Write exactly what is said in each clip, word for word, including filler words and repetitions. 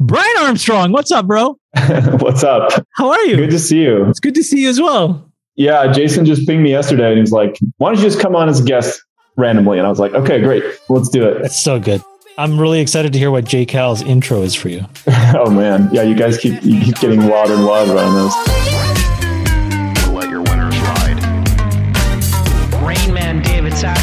Brian Armstrong, what's up, bro? What's up? How are you? Good to see you. It's good to see you as well. Yeah, Jason just pinged me yesterday and he was like, why don't you just come on as a guest randomly? And I was like, okay, great. Let's do it. That's so good. I'm really excited to hear what J Cal's intro is for you. Oh, man. Yeah, you guys keep, you keep getting wilder and wilder on this. Let your winners ride. Rain Man David Sack.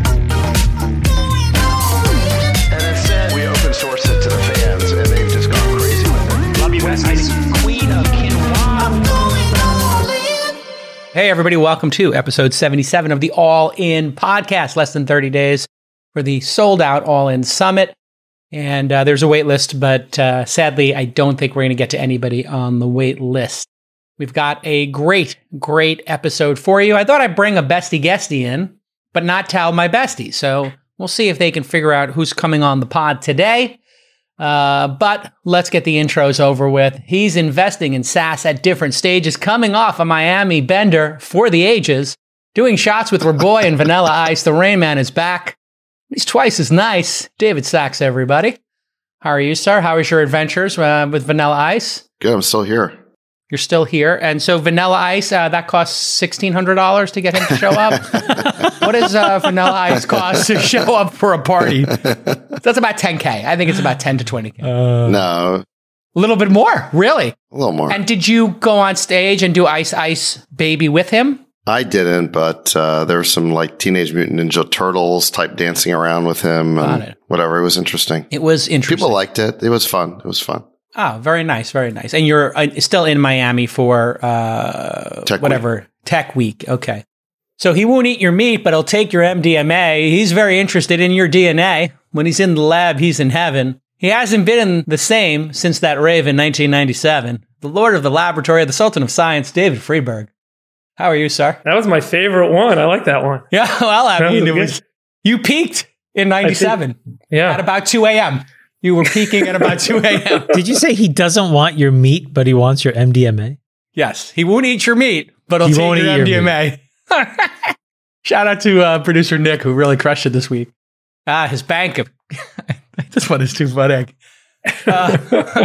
And instead, we open source it to the fans and they've just gone crazy with it. Love you, West Ice Queen of Quinoa. Hey, everybody. Welcome to episode seventy-seven of the All In podcast. Less than thirty days for the sold-out All In Summit. And uh, there's a wait list, but uh, sadly, I don't think we're going to get to anybody on the wait list. We've got a great, great episode for you. I thought I'd bring a bestie guestie in, but not tell my bestie. So we'll see if they can figure out who's coming on the pod today. Uh, but let's get the intros over with. He's investing in SaaS at different stages, coming off a Miami bender for the ages, doing shots with Raboy and Vanilla Ice. The Rain Man is back. He's twice as nice. David Sachs, everybody. How are you, sir? How is your adventures uh, with Vanilla Ice? Good, I'm still here. You're still here. And so Vanilla Ice, uh, that costs sixteen hundred dollars to get him to show up. What does uh, Vanilla Ice cost to show up for a party? That's about ten K. I think it's about ten to twenty K. Uh, no. A little bit more, really? A little more. And did you go on stage and do Ice Ice Baby with him? I didn't, but uh, there were some like Teenage Mutant Ninja Turtles type dancing around with him and it. whatever. It was interesting. It was interesting. People liked it. It was fun. It was fun. Oh, very nice. Very nice. And you're uh, still in Miami for uh, Tech whatever, Week. Tech Week. Okay. So he won't eat your meat, but he'll take your M D M A. He's very interested in your D N A. When he's in the lab, he's in heaven. He hasn't been the same since that rave in nineteen ninety-seven. The Lord of the Laboratory, the Sultan of Science, David Freeberg. How are you, sir? That was my favorite one. I like that one. Yeah, well, I mean, That it was was, you peaked in ninety-seven Yeah. at about two a.m. You were peaking at about two a.m. Did you say he doesn't want your meat, but he wants your M D M A? Yes, he won't eat your meat, but he'll He take won't your eat M D your M A. Shout out to uh, producer Nick, who really crushed it this week. Ah, his bank of... This one is too funny. Uh,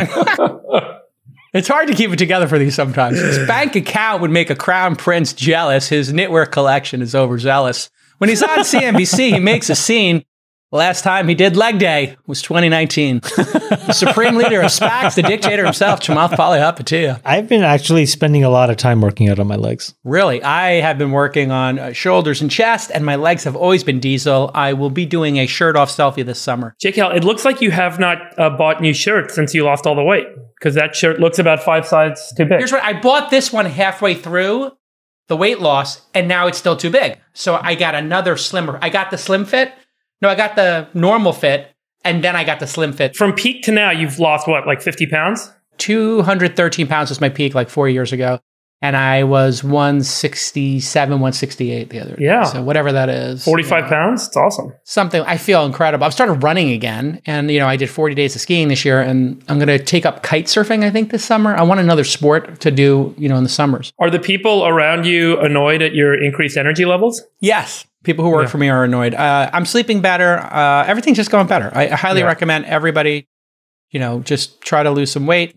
it's hard to keep it together for these sometimes. His bank account would make a crown prince jealous. His knitwear collection is overzealous. When he's on C N B C, he makes a scene. Last time he did leg day was twenty nineteen. The supreme leader of SPACs, the dictator himself, Chamath Palihapitiya. I've been actually spending a lot of time working out on my legs. Really, I have been working on uh, shoulders and chest, and my legs have always been diesel. I will be doing a shirt-off selfie this summer. J K L, it looks like you have not uh, bought new shirts since you lost all the weight, because that shirt looks about five sizes too big. Here's what, I bought this one halfway through the weight loss, and now it's still too big. So I got another slimmer. I got the slim fit. No, I got the normal fit, and then I got the slim fit. From peak to now, you've lost what, like fifty pounds? two hundred thirteen pounds was my peak like four years ago. And I was one sixty-seven, one sixty-eight the other day. Yeah. So whatever that is. forty-five yeah. pounds? It's awesome. Something, I feel incredible. I've started running again. And, you know, I did forty days of skiing this year. And I'm going to take up kite surfing, I think, this summer. I want another sport to do, you know, in the summers. Are the people around you annoyed at your increased energy levels? Yes. People who work Yeah. for me are annoyed. Uh, I'm sleeping better. Uh, everything's just going better. I, I highly Yeah. recommend everybody, you know, just try to lose some weight.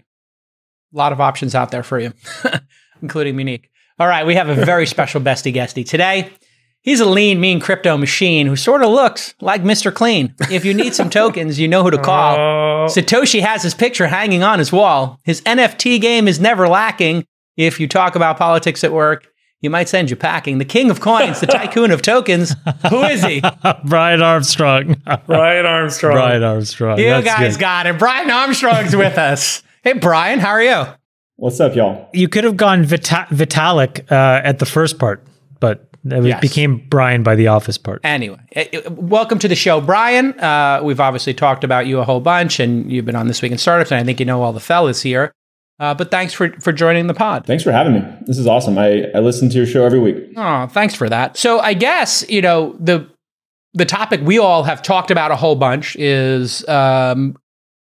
A lot of options out there for you, including Monique. All right, we have a very special bestie guestie today. He's a lean, mean crypto machine who sort of looks like Mister Clean. If you need some tokens, you know who to call. Oh. Satoshi has his picture hanging on his wall. His N F T game is never lacking. If you talk about politics at work, he might send you packing. The king of coins, the tycoon of tokens. Who is he? Brian Armstrong. Brian Armstrong. Brian Armstrong. You That's guys good. got it. Brian Armstrong's with us. Hey, Brian, how are you? What's up, y'all? You could have gone Vita- Vitalik uh, at the first part, but it Yes. became Brian by the office part. Anyway, eh, eh, welcome to the show, Brian. Uh, we've obviously talked about you a whole bunch, and you've been on This Week in Startups, and I think you know all the fellas here. Uh, but thanks for, for joining the pod. Thanks for having me. This is awesome. I, I listen to your show every week. Oh, thanks for that. So I guess, you know, the the topic we all have talked about a whole bunch is um,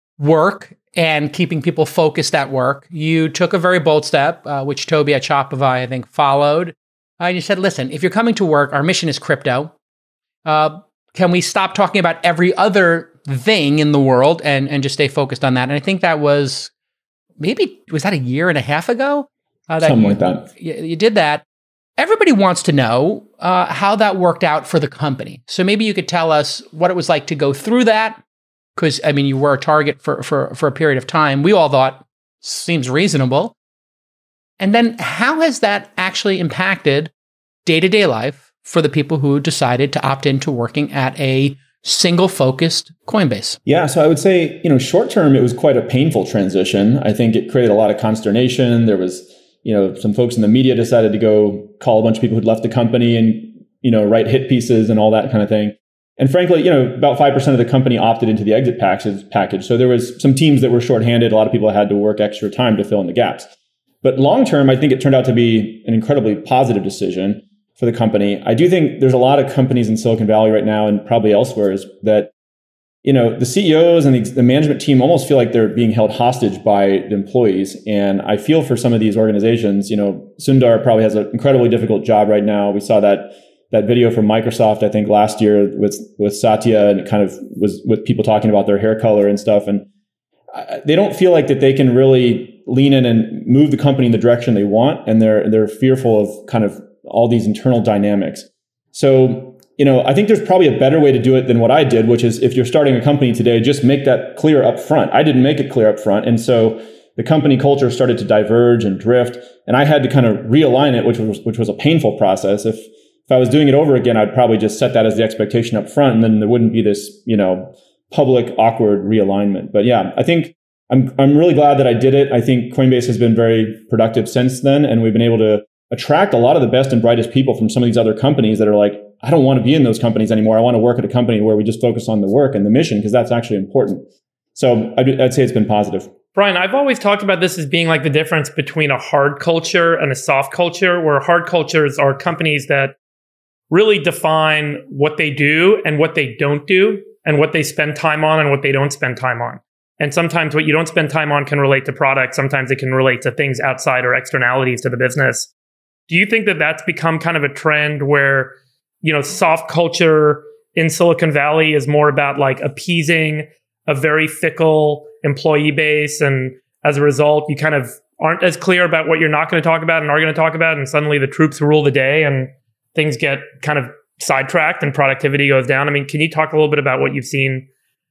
work and keeping people focused at work. You took a very bold step, uh, which Toby at Shopify, I think, followed. Uh, you said, listen, if you're coming to work, our mission is crypto. Uh, can we stop talking about every other thing in the world and, and just stay focused on that? And I think that was maybe, was that a year and a half ago? Uh, that Something you, like that. You, you did that. Everybody wants to know uh, how that worked out for the company. So maybe you could tell us what it was like to go through that. Because, I mean, you were a target for, for, for a period of time. We all thought, seems reasonable. And then how has that actually impacted day-to-day life for the people who decided to opt into working at a single-focused Coinbase? Yeah, so I would say, you know, short-term, it was quite a painful transition. I think it created a lot of consternation. There was, you know, some folks in the media decided to go call a bunch of people who'd left the company and, you know, write hit pieces and all that kind of thing. And frankly, you know, about five percent of the company opted into the exit package. So there was some teams that were shorthanded. A lot of people had to work extra time to fill in the gaps. But long term, I think it turned out to be an incredibly positive decision for the company. I do think there's a lot of companies in Silicon Valley right now and probably elsewhere is that, you know, the C E Os and the, the management team almost feel like they're being held hostage by the employees. And I feel for some of these organizations, you know, Sundar probably has an incredibly difficult job right now. We saw that that video from Microsoft, I think last year with, with Satya, and it kind of was with people talking about their hair color and stuff. And I, they don't feel like that they can really lean in and move the company in the direction they want. And they're, they're fearful of kind of all these internal dynamics. So, you know, I think there's probably a better way to do it than what I did, which is if you're starting a company today, just make that clear up front. I didn't make it clear up front. And so the company culture started to diverge and drift. And I had to kind of realign it, which was, which was a painful process. If, If I was doing it over again, I'd probably just set that as the expectation up front, and then there wouldn't be this, you know, public awkward realignment. But yeah, I think I'm I'm really glad that I did it. I think Coinbase has been very productive since then, and we've been able to attract a lot of the best and brightest people from some of these other companies that are like, I don't want to be in those companies anymore. I want to work at a company where we just focus on the work and the mission, because that's actually important. So I'd, I'd say it's been positive. Brian, I've always talked about this as being like the difference between a hard culture and a soft culture, where hard cultures are companies that really define what they do and what they don't do, and what they spend time on and what they don't spend time on. And sometimes what you don't spend time on can relate to product. Sometimes it can relate to things outside or externalities to the business. Do you think that that's become kind of a trend where, you know, soft culture in Silicon Valley is more about like appeasing a very fickle employee base, and as a result, you kind of aren't as clear about what you're not going to talk about and are going to talk about, and suddenly the troops rule the day and things get kind of sidetracked and productivity goes down? I mean, can you talk a little bit about what you've seen,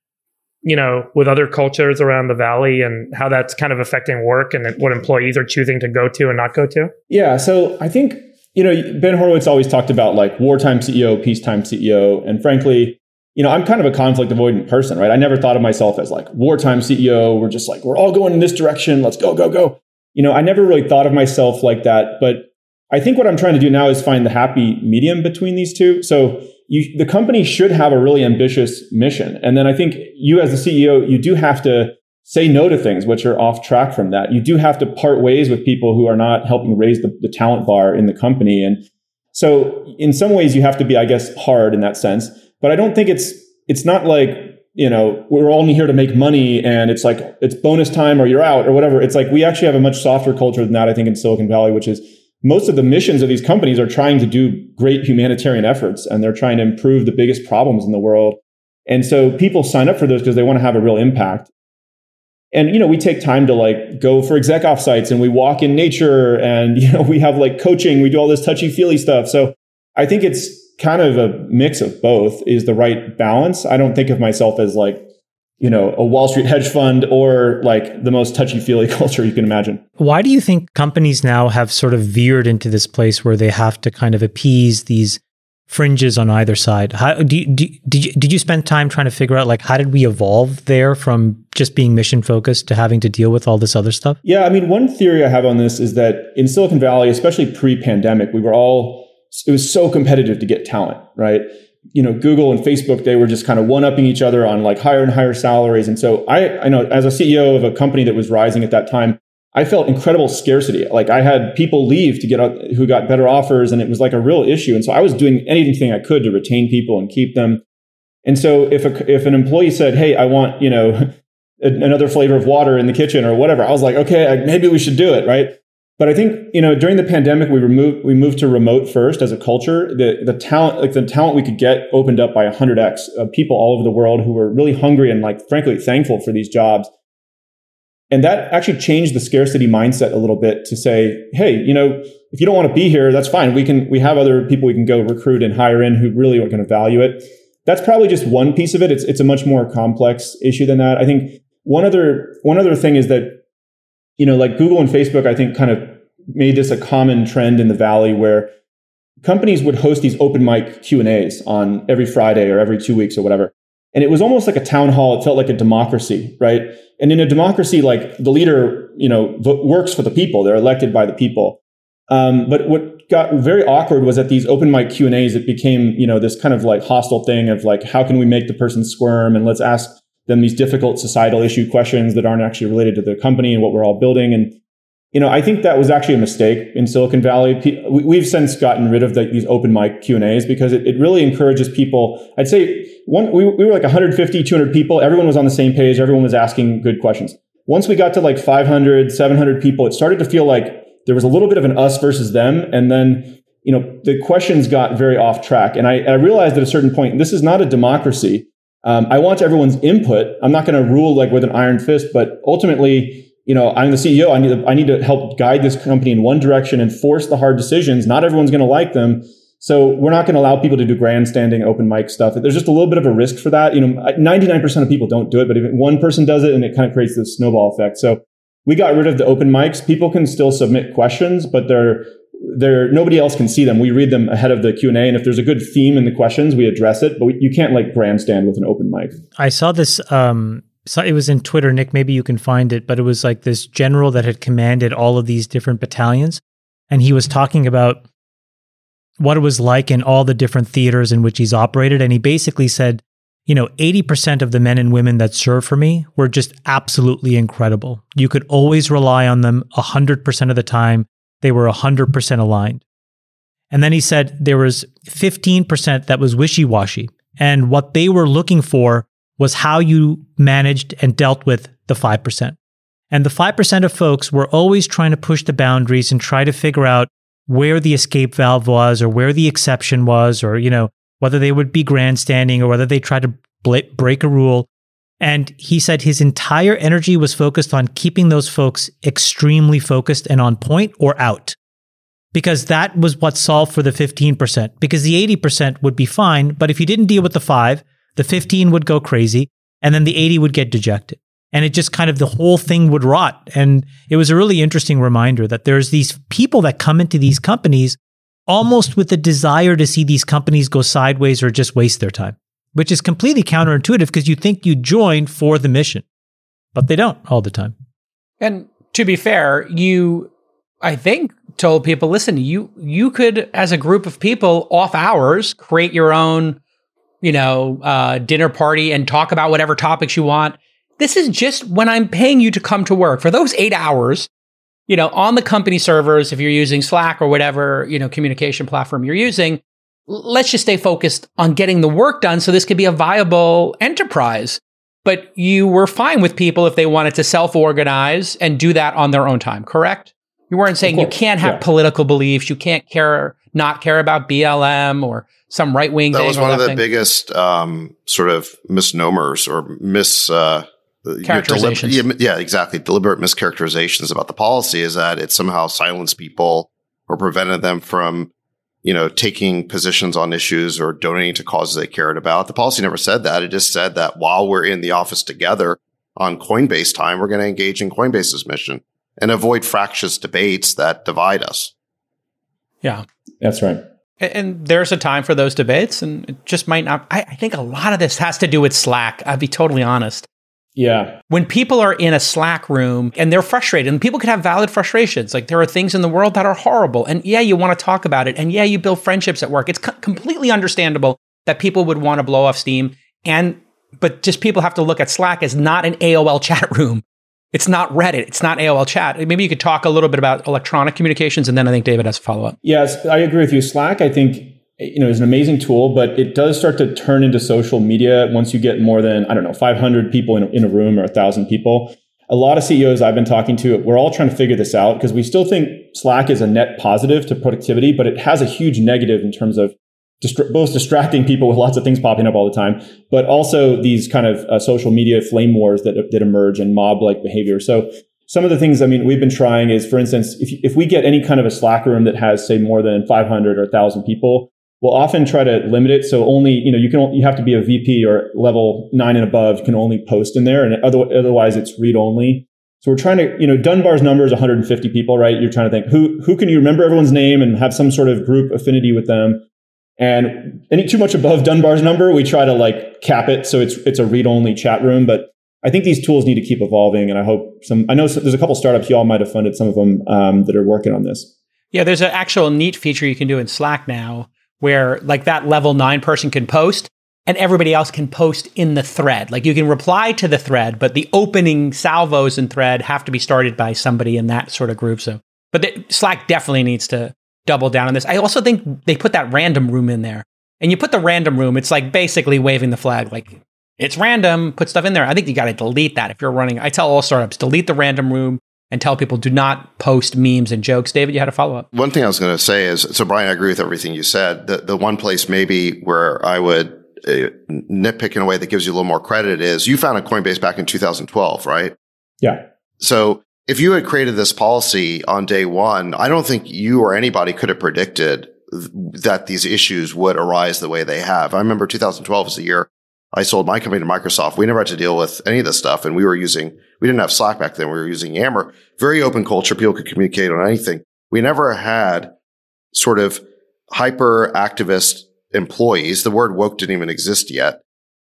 you know, with other cultures around the Valley and how that's kind of affecting work and what employees are choosing to go to and not go to? Yeah. So I think, you know, Ben Horowitz always talked about like wartime C E O, peacetime C E O. And frankly, you know, I'm kind of a conflict avoidant person, right? I never thought of myself as like wartime C E O. We're just like, we're all going in this direction. Let's go, go, go. You know, I never really thought of myself like that. But I think what I'm trying to do now is find the happy medium between these two. So you, the company should have a really ambitious mission. And then I think you as the C E O, you do have to say no to things which are off track from that. You do have to part ways with people who are not helping raise the, the talent bar in the company. And so in some ways you have to be, I guess, hard in that sense. But I don't think it's, it's not like, you know, we're only here to make money and it's like, it's bonus time or you're out or whatever. It's like, we actually have a much softer culture than that, I think, in Silicon Valley, which is most of the missions of these companies are trying to do great humanitarian efforts, and they're trying to improve the biggest problems in the world. And so people sign up for those because they want to have a real impact. And, you know, we take time to like go for exec offsites and we walk in nature and, you know, we have like coaching, we do all this touchy feely stuff. So I think it's kind of a mix of both is the right balance. I don't think of myself as like, you know, a Wall Street hedge fund or like the most touchy-feely culture you can imagine. Why do you think companies now have sort of veered into this place where they have to kind of appease these fringes on either side? How do you, do, did you did you spend time trying to figure out like how did we evolve there from just being mission focused to having to deal with all this other stuff? Yeah, I mean, one theory I have on this is that in Silicon Valley, especially pre-pandemic, we were all it was so competitive to get talent, right? You know, Google and Facebook, they were just kind of one-upping each other on like higher and higher salaries. And so I, I know as a C E O of a company that was rising at that time, I felt incredible scarcity. Like I had people leave to get out who got better offers, and it was like a real issue. And so I was doing anything I could to retain people and keep them. And so if a, if an employee said, "Hey, I want, you know, another flavor of water in the kitchen or whatever," I was like, "Okay, maybe we should do it," right? But I think, you know, during the pandemic, we removed we moved to remote first as a culture. The the talent, like the talent we could get, opened up by one hundred x of people all over the world who were really hungry and, like, frankly, thankful for these jobs. And that actually changed the scarcity mindset a little bit to say, hey, you know, if you don't want to be here, that's fine. We can we have other people we can go recruit and hire in who really are going to value it. That's probably just one piece of it. It's it's a much more complex issue than that. I think one other one other thing is that, you know, like Google and Facebook, I think kind of made this a common trend in the Valley where companies would host these open mic Q and A's on every Friday or every two weeks or whatever. And it was almost like a town hall. It felt like a democracy, right? And in a democracy, like the leader, you know, v- works for the people. They're elected by the people. Um, but what got very awkward was at these open mic Q and A's, it became, you know, this kind of like hostile thing of like, how can we make the person squirm? And let's ask them these difficult societal issue questions that aren't actually related to the company and what we're all building. And, you know, I think that was actually a mistake in Silicon Valley. We've since gotten rid of the, these open mic Q and A's because it, it really encourages people. I'd say one, we, we were like one hundred fifty, two hundred people. Everyone was on the same page. Everyone was asking good questions. Once we got to like five hundred, seven hundred people, it started to feel like there was a little bit of an us versus them. And then, you know, the questions got very off track. And I, I realized at a certain point, this is not a democracy. Um, I want everyone's input. I'm not going to rule like with an iron fist, but ultimately, you know, I'm the C E O. I need to, I need to help guide this company in one direction and force the hard decisions. Not everyone's going to like them. So we're not going to allow people to do grandstanding open mic stuff. There's just a little bit of a risk for that. You know, ninety-nine percent of people don't do it, but if one person does it, and it kind of creates this snowball effect. So we got rid of the open mics. People can still submit questions, but they're, they're, nobody else can see them. We read them ahead of the Q and A. And if there's a good theme in the questions, we address it, but we, you can't like grandstand with an open mic. I saw this, um, so it was in Twitter, Nick, maybe you can find it, but it was like this general that had commanded all of these different battalions. And he was talking about what it was like in all the different theaters in which he's operated. And he basically said, you know, eighty percent of the men and women that served for me were just absolutely incredible. You could always rely on them one hundred percent of the time. They were one hundred percent aligned. And then he said there was fifteen percent that was wishy-washy. And what they were looking for was how you managed and dealt with the five percent. And the five percent of folks were always trying to push the boundaries and try to figure out where the escape valve was or where the exception was, or, you know, whether they would be grandstanding or whether they tried to bl- break a rule. And he said his entire energy was focused on keeping those folks extremely focused and on point or out. Because that was what solved for the fifteen percent. Because the eighty percent would be fine, but if you didn't deal with the five, the fifteen would go crazy, and then the eighty would get dejected. And it just kind of, the whole thing would rot. And it was a really interesting reminder that there's these people that come into these companies almost with the desire to see these companies go sideways or just waste their time, which is completely counterintuitive because you think you joined for the mission, but they don't all the time. And to be fair, you, I think, told people, listen, you you could, as a group of people, off hours, create your own, you know, uh, dinner party and talk about whatever topics you want. This is just when I'm paying you to come to work. For those eight hours, you know, on the company servers, if you're using Slack or whatever, you know, communication platform you're using, let's just stay focused on getting the work done so this could be a viable enterprise. But you were fine with people if they wanted to self-organize and do that on their own time, correct? You weren't saying you can't have yeah. political beliefs, you can't care, not care about B L M or some right-wing thing. That was one of the thing. biggest um, sort of misnomers or mis... Uh, Characterizations. Delib- yeah, exactly. Deliberate mischaracterizations about the policy is that it somehow silenced people or prevented them from, you know, taking positions on issues or donating to causes they cared about. The policy never said that. It just said that while we're in the office together on Coinbase time, we're going to engage in Coinbase's mission and avoid fractious debates that divide us. Yeah. That's right. And, and there's a time for those debates, and it just might not. I, I think a lot of this has to do with Slack. I'll be totally honest. Yeah. When people are in a Slack room and they're frustrated, and people can have valid frustrations, like there are things in the world that are horrible. And yeah, you want to talk about it. And yeah, you build friendships at work. It's co- completely understandable that people would want to blow off steam. And, but just people have to look at Slack as not an A O L chat room. It's not Reddit. It's not A O L chat. Maybe you could talk a little bit about electronic communications. And then I think David has a follow up. Yes, I agree with you. Slack, I think, you know, is an amazing tool, but it does start to turn into social media once you get more than, I don't know, five hundred people in a, in a room or one thousand people. a lot of C E Os I've been talking to, we're all trying to figure this out because we still think Slack is a net positive to productivity, but it has a huge negative in terms of dist- both distracting people with lots of things popping up all the time, but also these kind of uh, social media flame wars that, that emerge and mob-like behavior. So some of the things, I mean, we've been trying is, for instance, if, if we get any kind of a Slack room that has, say, more than five hundred or one thousand people, we'll often try to limit it. So only, you know, you can, you have to be a V P or level nine and above can only post in there. And other, otherwise it's read only. So we're trying to, you know, Dunbar's number is one hundred fifty people, right? You're trying to think who, who can you remember everyone's name and have some sort of group affinity with them. And any too much above Dunbar's number, we try to like cap it. So it's, it's a read only chat room, but I think these tools need to keep evolving. And I hope some, I know there's a couple startups, y'all might have funded some of them um, that are working on this. Yeah. There's an actual neat feature you can do in Slack now, where like that level nine person can post and everybody else can post in the thread. Like you can reply to the thread, but the opening salvos in thread have to be started by somebody in that sort of group. So, but the, Slack definitely needs to double down on this. I also think they put that random room in there, and you put the random room, it's like basically waving the flag, like it's random, put stuff in there. I think you got to delete that if you're running. I tell all startups, delete the random room and tell people do not post memes and jokes. David, you had a follow-up. One thing I was going to say is, so Brian, I agree with everything you said. The, the one place maybe where I would uh, nitpick in a way that gives you a little more credit is you founded Coinbase back in two thousand twelve, right? Yeah. So if you had created this policy on day one, I don't think you or anybody could have predicted th- that these issues would arise the way they have. I remember two thousand twelve was the year I sold my company to Microsoft. We never had to deal with any of this stuff. And we were using, we didn't have Slack back then. We were using Yammer. Very open culture. People could communicate on anything. We never had sort of hyper activist employees. The word woke didn't even exist yet.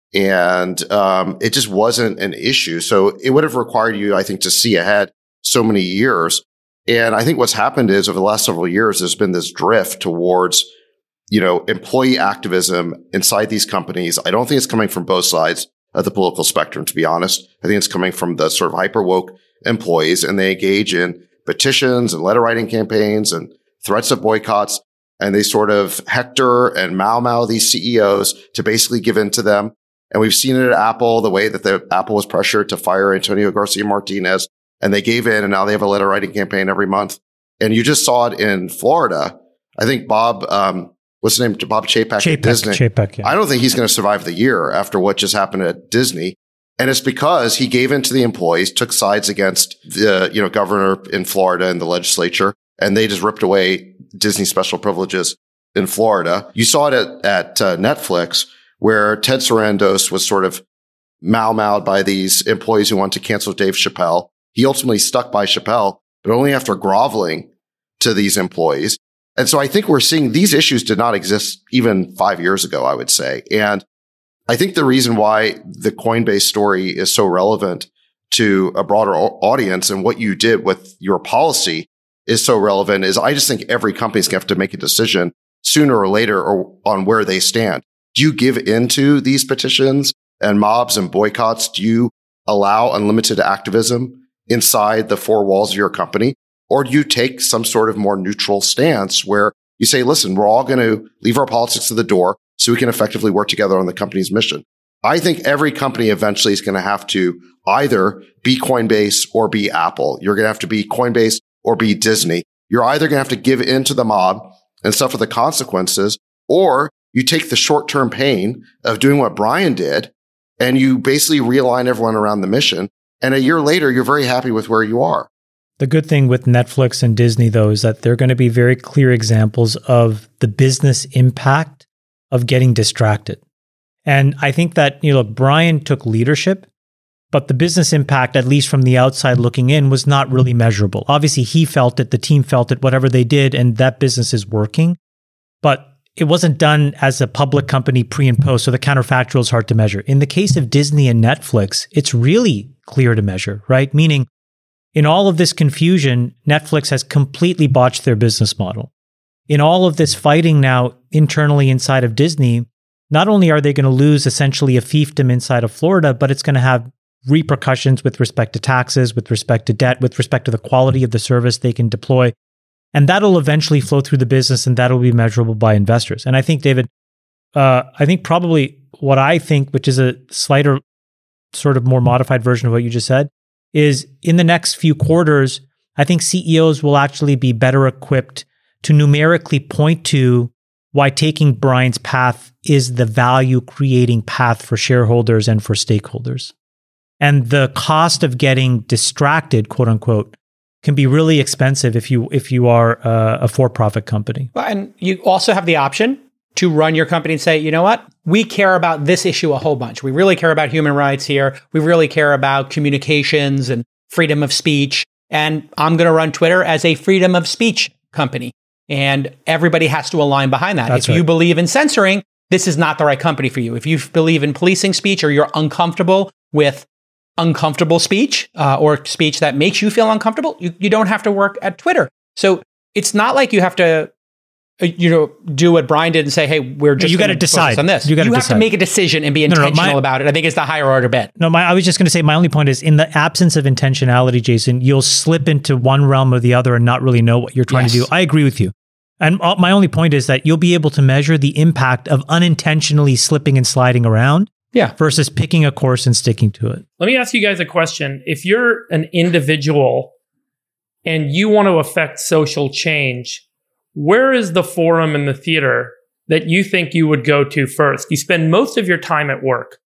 And um, it just wasn't an issue. So it would have required you, I think, to see ahead so many years. And I think what's happened is over the last several years, there's been this drift towards you know, employee activism inside these companies. I don't think it's coming from both sides of the political spectrum, to be honest. I think it's coming from the sort of hyper woke employees, and they engage in petitions and letter writing campaigns and threats of boycotts. And they sort of hector and mau mau these C E Os to basically give in to them. And we've seen it at Apple, the way that the Apple was pressured to fire Antonio Garcia Martinez, and they gave in, and now they have a letter writing campaign every month. And you just saw it in Florida. I think Bob, um, what's his name? Bob Chapek, Chapek at Disney. Chapek, yeah. I don't think he's going to survive the year after what just happened at Disney. And it's because he gave in to the employees, took sides against the, you know, governor in Florida and the legislature, and they just ripped away Disney special privileges in Florida. You saw it at, at uh, Netflix, where Ted Sarandos was sort of mau-maued by these employees who wanted to cancel Dave Chappelle. He ultimately stuck by Chappelle, but only after groveling to these employees. And so I think we're seeing these issues did not exist even five years ago, I would say. And I think the reason why the Coinbase story is so relevant to a broader audience and what you did with your policy is so relevant is I just think every company's going to have to make a decision sooner or later or on where they stand. Do you give into these petitions and mobs and boycotts? Do you allow unlimited activism inside the four walls of your company? Or do you take some sort of more neutral stance where you say, listen, we're all going to leave our politics to the door so we can effectively work together on the company's mission? I think every company eventually is going to have to either be Coinbase or be Apple. You're going to have to be Coinbase or be Disney. You're either going to have to give in to the mob and suffer the consequences, or you take the short-term pain of doing what Brian did and you basically realign everyone around the mission. And a year later, you're very happy with where you are. The good thing with Netflix and Disney, though, is that they're going to be very clear examples of the business impact of getting distracted. And I think that, you know, Brian took leadership, but the business impact, at least from the outside looking in, was not really measurable. Obviously, he felt it, the team felt it, whatever they did, and that business is working. But it wasn't done as a public company pre and post, so the counterfactual is hard to measure. In the case of Disney and Netflix, it's really clear to measure, right? Meaning, in all of this confusion, Netflix has completely botched their business model. In all of this fighting now internally inside of Disney, not only are they going to lose essentially a fiefdom inside of Florida, but it's going to have repercussions with respect to taxes, with respect to debt, with respect to the quality of the service they can deploy. And that'll eventually flow through the business, and that'll be measurable by investors. And I think, David, uh, I think probably what I think, which is a slighter, sort of more modified version of what you just said, is in the next few quarters, I think C E Os will actually be better equipped to numerically point to why taking Brian's path is the value creating path for shareholders and for stakeholders. And the cost of getting distracted, quote unquote, can be really expensive if you if you are a, a for-profit company. And you also have the option to run your company and say, you know what? We care about this issue a whole bunch. We really care about human rights here. We really care about communications and freedom of speech. And I'm going to run Twitter as a freedom of speech company. And everybody has to align behind that. That's if you right. believe in censoring, this is not the right company for you. If you believe in policing speech or you're uncomfortable with uncomfortable speech uh, or speech that makes you feel uncomfortable, you, you don't have to work at Twitter. So it's not like you have to, uh, you know, do what Brian did and say, hey, we're just you got to decide on this. You, you have decide. to make a decision and be No, no, no, intentional my- about it. I think it's the higher order bet. No, my, I was just going to say, my only point is in the absence of intentionality, Jason, you'll slip into one realm or the other and not really know what you're trying Yes. to do. I agree with you. And uh, my only point is that you'll be able to measure the impact of unintentionally slipping and sliding around Yeah. versus picking a course and sticking to it. Let me ask you guys a question. If you're an individual and you want to affect social change, where is the forum in the theater that you think you would go to first? You spend most of your time at work,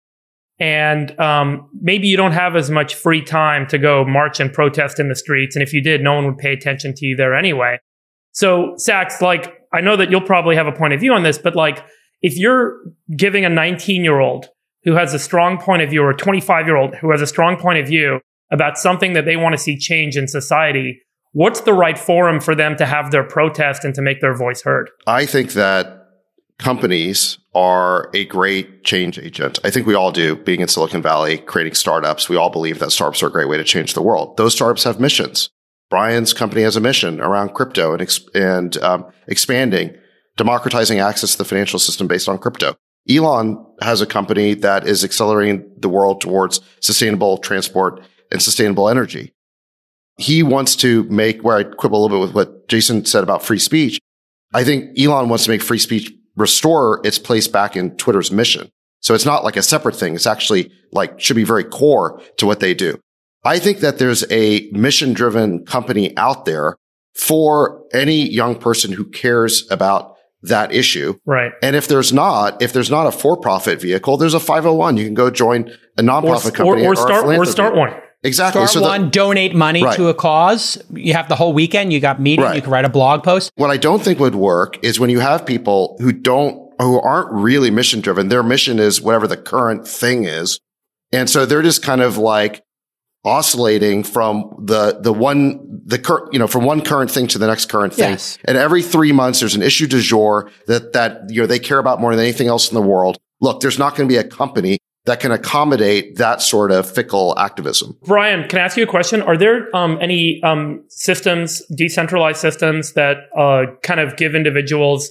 and um, maybe you don't have as much free time to go march and protest in the streets. And if you did, no one would pay attention to you there anyway. So, Sachs, like, I know that you'll probably have a point of view on this, but like, if you're giving a nineteen-year-old who has a strong point of view, or a twenty-five-year-old who has a strong point of view about something that they want to see change in society, what's the right forum for them to have their protest and to make their voice heard? I think that companies are a great change agent. I think we all do, being in Silicon Valley, creating startups. We all believe that startups are a great way to change the world. Those startups have missions. Brian's company has a mission around crypto and, ex- and um, expanding, democratizing access to the financial system based on crypto. Elon has a company that is accelerating the world towards sustainable transport and sustainable energy. He wants to make, where I quibble a little bit with what Jason said about free speech, I think Elon wants to make free speech restore its place back in Twitter's mission. So it's not like a separate thing. It's actually like, should be very core to what they do. I think that there's a mission-driven company out there for any young person who cares about that issue. Right. And if there's not, if there's not a for-profit vehicle, there's a five oh one. You can go join a nonprofit Or, company or, or a start or philanthropy. start one. Exactly. Start So the- one, donate money Right. to a cause. You have the whole weekend. You got meeting. Right. You can write a blog post. What I don't think would work is when you have people who don't, who aren't really mission driven. Their mission is whatever the current thing is. And so they're just kind of like oscillating from the, the one, the cur, you know, from one current thing to the next current thing. Yes. And every three months, there's an issue du jour that, that, you know, they care about more than anything else in the world. Look, there's not going to be a company that can accommodate that sort of fickle activism. Brian, can I ask you a question? Are there um, any um, systems, decentralized systems that uh, kind of give individuals,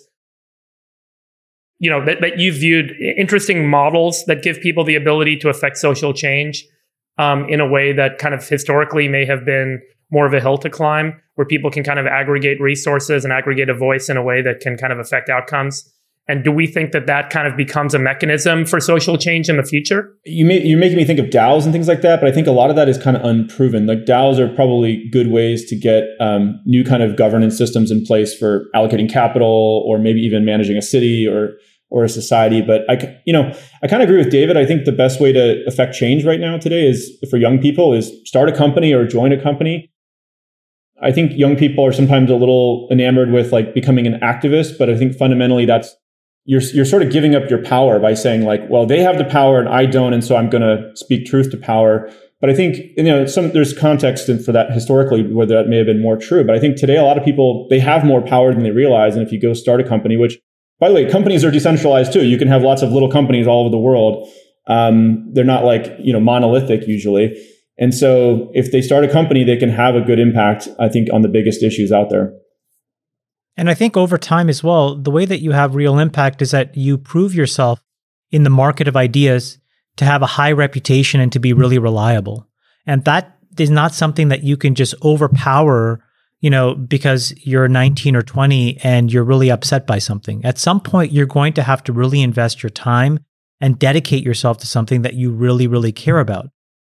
you know, that, that you've viewed interesting models that give people the ability to affect social change um, in a way that kind of historically may have been more of a hill to climb, where people can kind of aggregate resources and aggregate a voice in a way that can kind of affect outcomes? And do we think that that kind of becomes a mechanism for social change in the future? You may, you're making me think of DAOs and things like that, but I think a lot of that is kind of unproven. Like DAOs are probably good ways to get um, new kind of governance systems in place for allocating capital, or maybe even managing a city or or a society. But I, you know, I kind of agree with David. I think the best way to affect change right now today is for young people is start a company or join a company. I think young people are sometimes a little enamored with like becoming an activist, but I think fundamentally that's You're you're sort of giving up your power by saying like, well, they have the power and I don't, and so I'm going to speak truth to power. But I think, you know, some there's context for that historically where that may have been more true. But I think today a lot of people, they have more power than they realize. And if you go start a company, which, by the way, companies are decentralized too. You can have lots of little companies all over the world. Um, they're not like, you know, monolithic usually. And so if they start a company, they can have a good impact, I think, on the biggest issues out there. And I think over time as well, the way that you have real impact is that you prove yourself in the market of ideas to have a high reputation and to be really reliable. And that is not something that you can just overpower, you know, because you're nineteen or twenty and you're really upset by something. At some point, you're going to have to really invest your time and dedicate yourself to something that you really, really care about.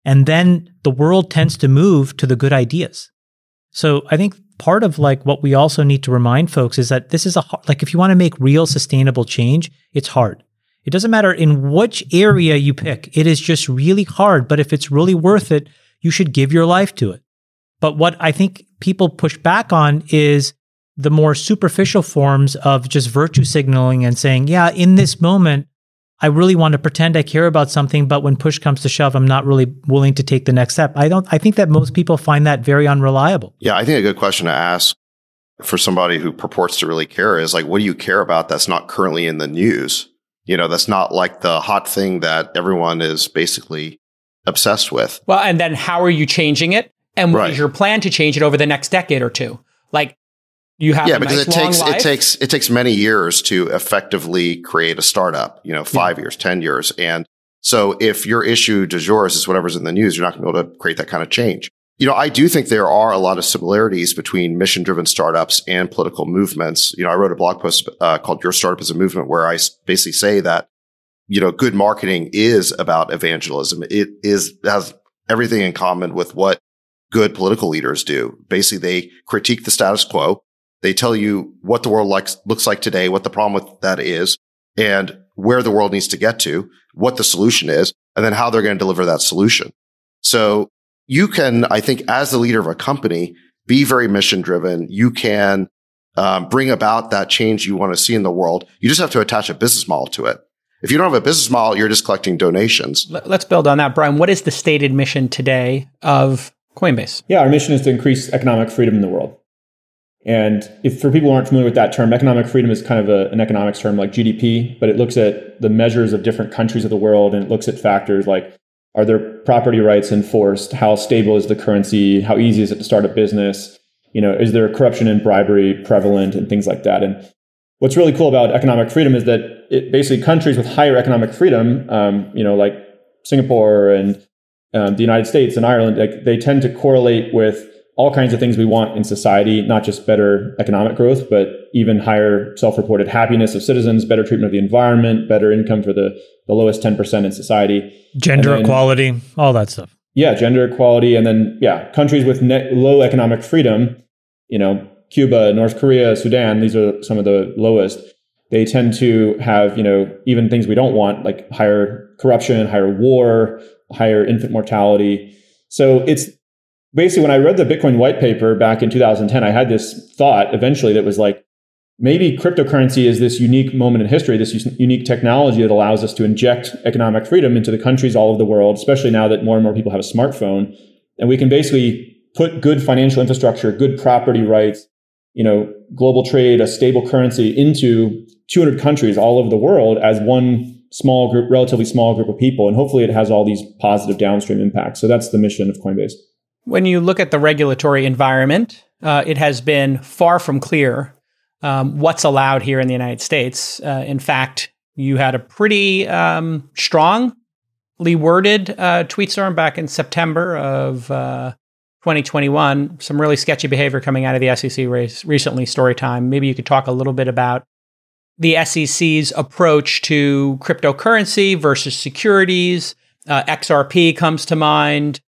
And then the world tends to move to the good ideas. So I think part of like what we also need to remind folks is that this is a, like if you want to make real sustainable change, it's hard. It doesn't matter in which area you pick. It is just really hard. But if it's really worth it, you should give your life to it. But what I think people push back on is the more superficial forms of just virtue signaling and saying, yeah, in this moment, I really want to pretend I care about something, but when push comes to shove, I'm not really willing to take the next step. I don't, I think that most people find that very unreliable. Yeah, I think a good question to ask for somebody who purports to really care is like, what do you care about that's not currently in the news? You know, that's not like the hot thing that everyone is basically obsessed with. Well, and then how are you changing it? And what Right. is your plan to change it over the next decade or two? Like you have Yeah, a because nice it long takes life. it takes it takes many years to effectively create a startup, you know, five years, ten years. And so if your issue du jour is whatever's in the news, you're not going to be able to create that kind of change. You know, I do think there are a lot of similarities between mission-driven startups and political movements. You know, I wrote a blog post uh, called Your Startup is a Movement, where I basically say that, you know, good marketing is about evangelism. It is has everything in common with what good political leaders do. Basically, they critique the status quo. They tell you what the world likes, looks like today, what the problem with that is, and where the world needs to get to, what the solution is, and then how they're going to deliver that solution. So you can, I think, as the leader of a company, be very mission driven. You can um, bring about that change you want to see in the world. You just have to attach a business model to it. If you don't have a business model, you're just collecting donations. Let's build on that. Brian, what is the stated mission today of Coinbase? Yeah, our mission is to increase economic freedom in the world. And if for people who aren't familiar with that term, economic freedom is kind of a, an economics term like G D P, but it looks at the measures of different countries of the world, and it looks at factors like, are their property rights enforced? How stable is the currency? How easy is it to start a business? You know, is there corruption and bribery prevalent and things like that? And what's really cool about economic freedom is that it basically countries with higher economic freedom, um, you know, like Singapore and um, the United States and Ireland, like they tend to correlate with all kinds of things we want in society, not just better economic growth, but even higher self-reported happiness of citizens, better treatment of the environment, better income for the, the lowest ten percent in society. Gender then, equality, all that stuff. Yeah, gender equality. And then, yeah, countries with net, low economic freedom, you know, Cuba, North Korea, Sudan, these are some of the lowest. They tend to have, you know, even things we don't want, like higher corruption, higher war, higher infant mortality. So it's basically, when I read the Bitcoin white paper back in two thousand ten, I had this thought eventually that was like, maybe cryptocurrency is this unique moment in history, this unique technology that allows us to inject economic freedom into the countries all over the world, especially now that more and more people have a smartphone. And we can basically put good financial infrastructure, good property rights, you know, global trade, a stable currency into two hundred countries all over the world as one small group, relatively small group of people. And hopefully it has all these positive downstream impacts. So that's the mission of Coinbase. When you look at the regulatory environment, uh, it has been far from clear um, what's allowed here in the United States. Uh, in fact, you had a pretty um, strongly worded uh, tweet storm back in September of uh, twenty twenty-one. Some really sketchy behavior coming out of the S E C race recently, story time. Maybe you could talk a little bit about the S E C's approach to cryptocurrency versus securities. Uh, X R P comes to mind.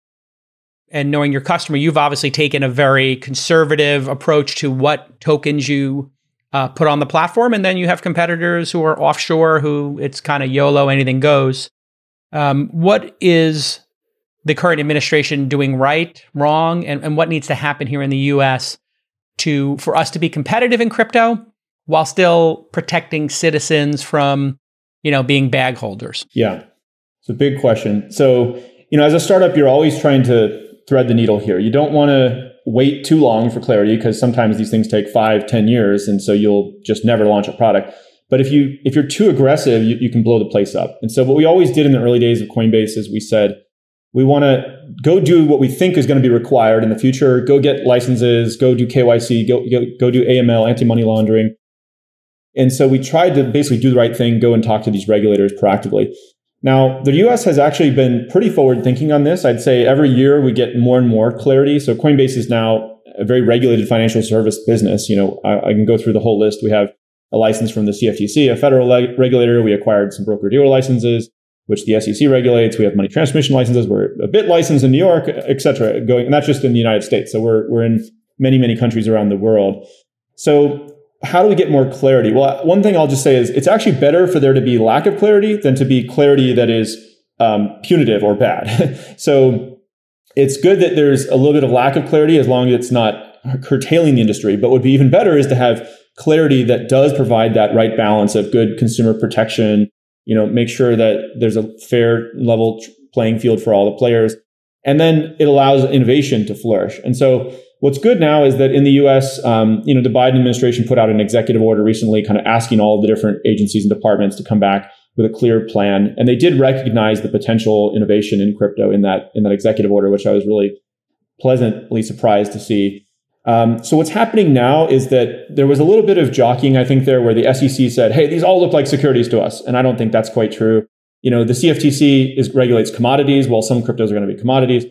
And knowing your customer, you've obviously taken a very conservative approach to what tokens you uh, put on the platform. And then you have competitors who are offshore, who it's kind of YOLO, anything goes. Um, what is the current administration doing right, wrong, and, and what needs to happen here in the U S to for us to be competitive in crypto while still protecting citizens from, you know, being bag holders? Yeah, it's a big question. So, you know, as a startup, you're always trying to thread the needle here. You don't want to wait too long for clarity because sometimes these things take five, ten years, and so you'll just never launch a product. But if you if you're too aggressive, you, you can blow the place up. And so what we always did in the early days of Coinbase is we said, we want to go do what we think is going to be required in the future. Go get licenses, go do K Y C, go, go, go do A M L, anti-money laundering. And so we tried to basically do the right thing, go and talk to these regulators proactively. Now, the U S has actually been pretty forward thinking on this. I'd say every year we get more and more clarity. So Coinbase is now a very regulated financial service business. You know, I, I can go through the whole list. We have a license from the C F T C, a federal leg- regulator. We acquired some broker-dealer licenses. which the S E C regulates. We have money transmission licenses. We're a bit licensed in New York, et cetera, going, and that's just in the United States. So we're, we're in many, many countries around the world. So how do we get more clarity? Well, one thing I'll just say is it's actually better for there to be lack of clarity than to be clarity that is um, punitive or bad. So it's good that there's a little bit of lack of clarity as long as it's not curtailing the industry. But what would be even better is to have clarity that does provide that right balance of good consumer protection, you know, make sure that there's a fair level playing field for all the players. And then it allows innovation to flourish. And so what's good now is that in the U S, um, you know, the Biden administration put out an executive order recently kind of asking all of the different agencies and departments to come back with a clear plan. And they did recognize the potential innovation in crypto in that, in that executive order, which I was really pleasantly surprised to see. Um, so what's happening now is that there was a little bit of jockeying, I think, there where the S E C said, hey, these all look like securities to us. And I don't think that's quite true. You know, the C F T C is, regulates commodities, while some cryptos are going to be commodities.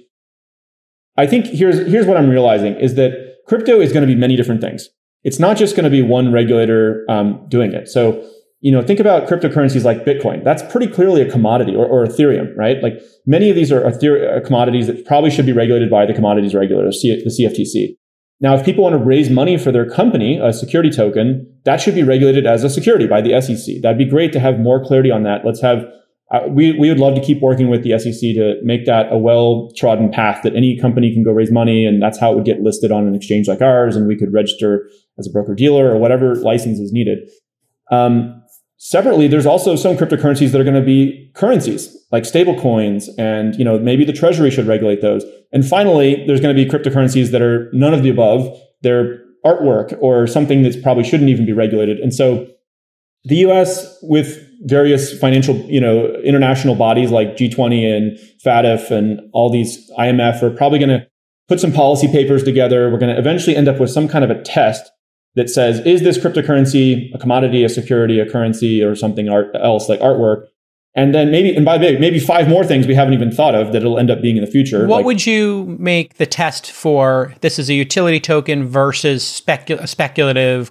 I think here's, here's what I'm realizing is that crypto is going to be many different things. It's not just going to be one regulator um, doing it. So, you know, think about cryptocurrencies like Bitcoin. That's pretty clearly a commodity, or, or Ethereum, right? Like many of these are Ether- commodities that probably should be regulated by the commodities regulator, the C F T C. Now, if people want to raise money for their company, a security token, that should be regulated as a security by the S E C. That'd be great to have more clarity on that. Let's have, uh, we, we would love to keep working with the S E C to make that a well-trodden path that any company can go raise money, and that's how it would get listed on an exchange like ours, and we could register as a broker-dealer or whatever license is needed. Um, separately, there's also some cryptocurrencies that are going to be currencies, like stable coins, and you know maybe the Treasury should regulate those. And finally, there's going to be cryptocurrencies that are none of the above. They're artwork or something that probably shouldn't even be regulated. And so the U S, with various financial, you know, international bodies like G twenty and F A T F and all these I M F, are probably going to put some policy papers together. We're going to eventually end up with some kind of a test that says, is this cryptocurrency a commodity, a security, a currency, or something art, else like artwork? And then maybe, and by the way, maybe five more things we haven't even thought of that it'll end up being in the future. What like, would you make the test for? This is a utility token versus specu- a speculative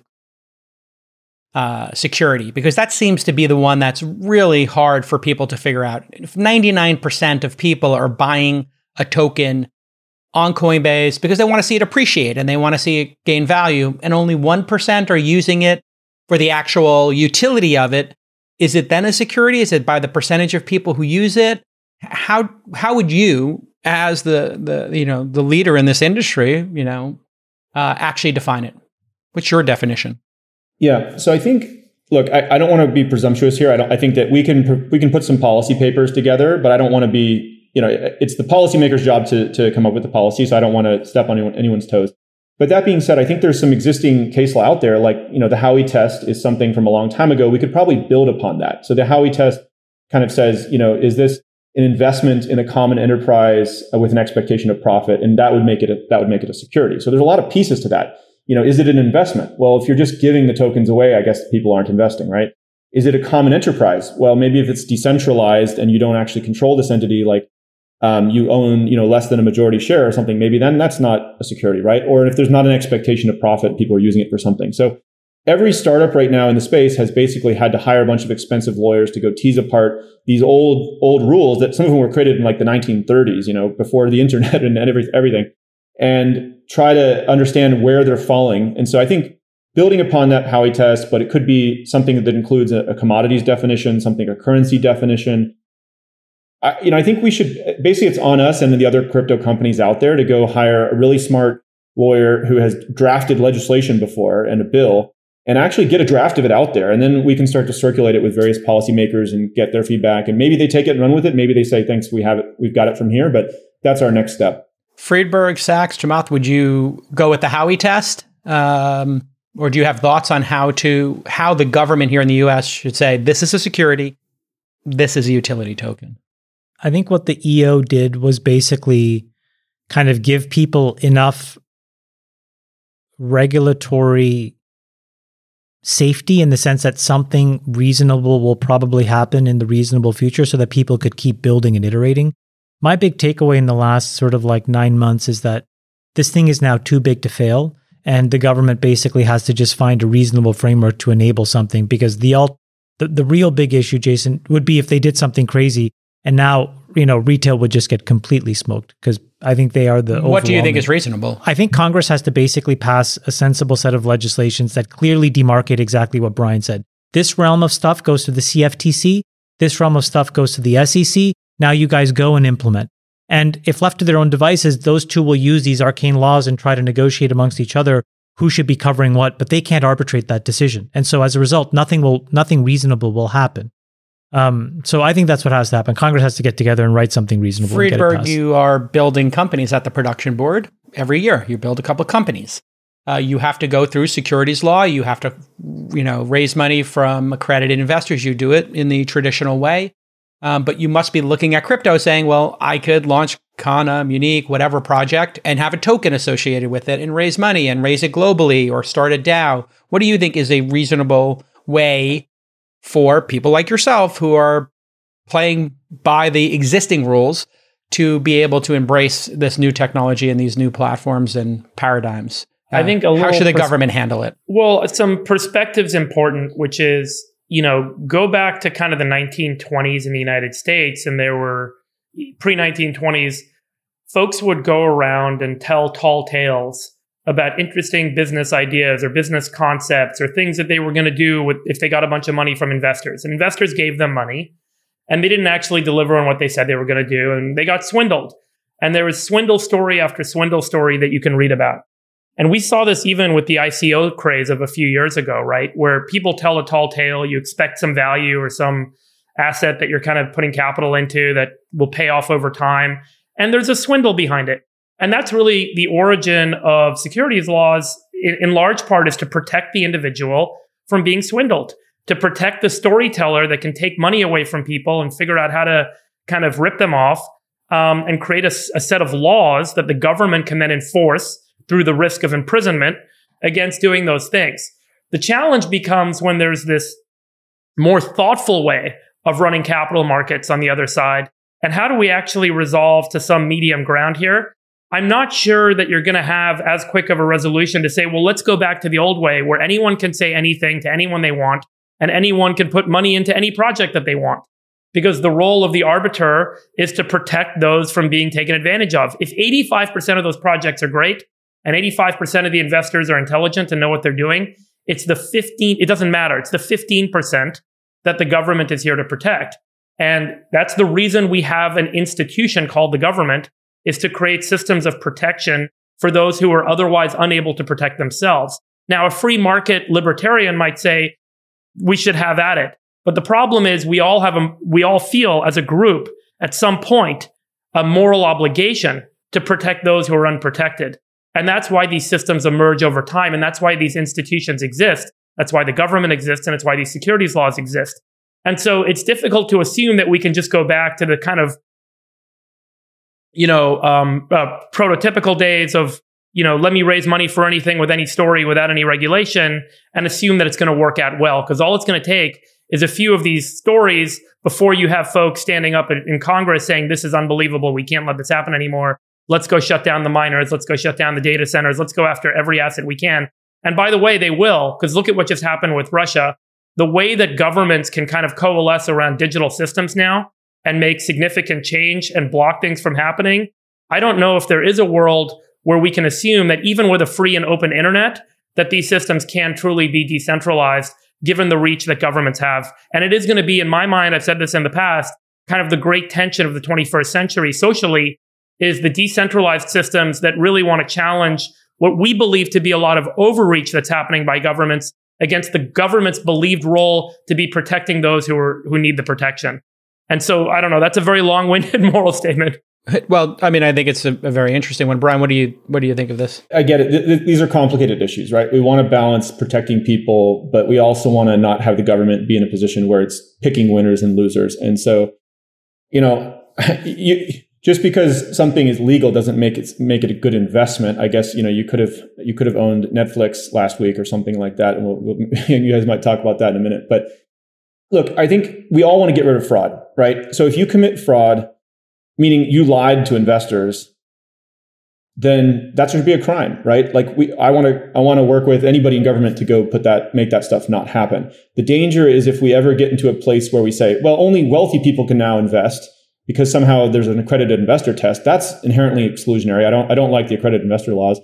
uh, security, because that seems to be the one that's really hard for people to figure out. If ninety-nine percent of people are buying a token on Coinbase because they want to see it appreciate and they want to see it gain value, and only one percent are using it for the actual utility of it, is it then a security? Is it by the percentage of people who use it? How how would you, as the the you know the leader in this industry, you know, uh, actually define it? What's your definition? Yeah, so I think, look, I, I don't want to be presumptuous here. I don't. I think that we can we can put some policy papers together, but I don't want to be, you know, it's the policymaker's job to to come up with the policy. So I don't want to step on anyone, anyone's toes. But that being said, I think there's some existing case law out there, like, you know, the Howey test is something from a long time ago. We could probably build upon that. So the Howey test kind of says, you know, is this an investment in a common enterprise with an expectation of profit? And that would make it a, that would make it a security. So there's a lot of pieces to that. You know, is it an investment? Well, if you're just giving the tokens away, I guess people aren't investing, right? Is it a common enterprise? Well, maybe if it's decentralized and you don't actually control this entity, like Um, you own, you know, less than a majority share or something, maybe then that's not a security, right? Or if there's not an expectation of profit, people are using it for something. So every startup right now in the space has basically had to hire a bunch of expensive lawyers to go tease apart these old, old rules that some of them were created in like the nineteen thirties, you know, before the internet and every, everything, and try to understand where they're falling. And so I think building upon that Howey test, but it could be something that includes a, a commodities definition, something, a currency definition. I, you know, I think we should, basically it's on us and the other crypto companies out there to go hire a really smart lawyer who has drafted legislation before and a bill, and actually get a draft of it out there. And then we can start to circulate it with various policymakers and get their feedback. And maybe they take it and run with it. Maybe they say, thanks, we have it, we've got it from here, but that's our next step. Friedberg, Sachs, Chamath, would you go with the Howey test? Um, or do you have thoughts on how to, how the government here in the U S should say, this is a security, this is a utility token? I think what the E O did was basically kind of give people enough regulatory safety in the sense that something reasonable will probably happen in the reasonable future so that people could keep building and iterating. My big takeaway in the last sort of like nine months is that this thing is now too big to fail, and the government basically has to just find a reasonable framework to enable something, because the alt The the real big issue, Jason, would be if they did something crazy and now, you know, retail would just get completely smoked, because I think they are the What do you think overwhelming- is reasonable? I think Congress has to basically pass a sensible set of legislations that clearly demarcate exactly what Brian said. This realm of stuff goes to the C F T C. This realm of stuff goes to the S E C. Now you guys go and implement. And if left to their own devices, those two will use these arcane laws and try to negotiate amongst each other who should be covering what, but they can't arbitrate that decision. And so as a result, nothing will, nothing reasonable will happen. Um, so I think that's what has to happen. Congress has to get together and write something reasonable. and get it Friedberg, passed. you are building companies at the production board every year. You build a couple of companies. Uh, you have to go through securities law. You have to, you know, raise money from accredited investors. You do it in the traditional way. Um, but you must be looking at crypto saying, well, I could launch Kana, Munich, whatever project and have a token associated with it and raise money and raise it globally or start a DAO. What do you think is a reasonable way for people like yourself who are playing by the existing rules to be able to embrace this new technology and these new platforms and paradigms? Uh, I think a how little should the pers- government handle it? Well, some perspective's important, which is, you know, go back to kind of the nineteen twenties in the United States, and there were pre nineteen twenties, folks would go around and tell tall tales about interesting business ideas or business concepts or things that they were going to do with, if they got a bunch of money from investors. And investors gave them money, and they didn't actually deliver on what they said they were going to do, and they got swindled. And there was swindle story after swindle story that you can read about. And we saw this even with the I C O craze of a few years ago, right? Where people tell a tall tale, you expect some value or some asset that you're kind of putting capital into that will pay off over time. And there's a swindle behind it. And that's really the origin of securities laws, in, in large part, is to protect the individual from being swindled, to protect the storyteller that can take money away from people and figure out how to kind of rip them off, um, and create a, a set of laws that the government can then enforce through the risk of imprisonment against doing those things. The challenge becomes when there's this more thoughtful way of running capital markets on the other side. And how do we actually resolve to some medium ground here? I'm not sure that you're going to have as quick of a resolution to say, well, let's go back to the old way where anyone can say anything to anyone they want and anyone can put money into any project that they want. Because the role of the arbiter is to protect those from being taken advantage of. If eighty-five percent of those projects are great, and eighty-five percent of the investors are intelligent and know what they're doing, it's the fifteen, it doesn't matter. It's the fifteen percent that the government is here to protect. And that's the reason we have an institution called the government, is to create systems of protection for those who are otherwise unable to protect themselves. Now, a free market libertarian might say, we should have at it. But the problem is we all have a, we all feel as a group at some point a moral obligation to protect those who are unprotected. And that's why these systems emerge over time. And that's why these institutions exist. That's why the government exists. And it's why these securities laws exist. And so it's difficult to assume that we can just go back to the kind of, you know, um, uh, prototypical days of, you know, let me raise money for anything with any story without any regulation and assume that it's going to work out well. Because all it's going to take is a few of these stories before you have folks standing up in, in Congress saying, this is unbelievable. We can't let this happen anymore. Let's go shut down the miners. Let's go shut down the data centers. Let's go after every asset we can. And by the way, they will, because look at what just happened with Russia. The way that governments can kind of coalesce around digital systems now and make significant change and block things from happening. I don't know if there is a world where we can assume that even with a free and open internet, that these systems can truly be decentralized, given the reach that governments have. And it is going to be, in my mind, I've said this in the past, kind of the great tension of the twenty-first century socially, is the decentralized systems that really want to challenge what we believe to be a lot of overreach that's happening by governments against the government's believed role to be protecting those who are who need the protection. And so, I don't know, that's a very long-winded moral statement. Well, I mean, I think it's a, a very interesting one. Brian, what do you what do you think of this? I get it. Th- th- these are complicated issues, right? We want to balance protecting people, but we also want to not have the government be in a position where it's picking winners and losers. And so, you know, you, just because something is legal doesn't make it make it a good investment. I guess, you know, you could have you could have owned Netflix last week or something like that, and we'll, we'll, you guys might talk about that in a minute. But look, I think we all want to get rid of fraud, right? So if you commit fraud, meaning you lied to investors, then that should be a crime, right? Like we, I want to, I want to work with anybody in government to go put that, make that stuff not happen. The danger is if we ever get into a place where we say, well, only wealthy people can now invest because somehow there's an accredited investor test. That's inherently exclusionary. I don't, I don't like the accredited investor laws.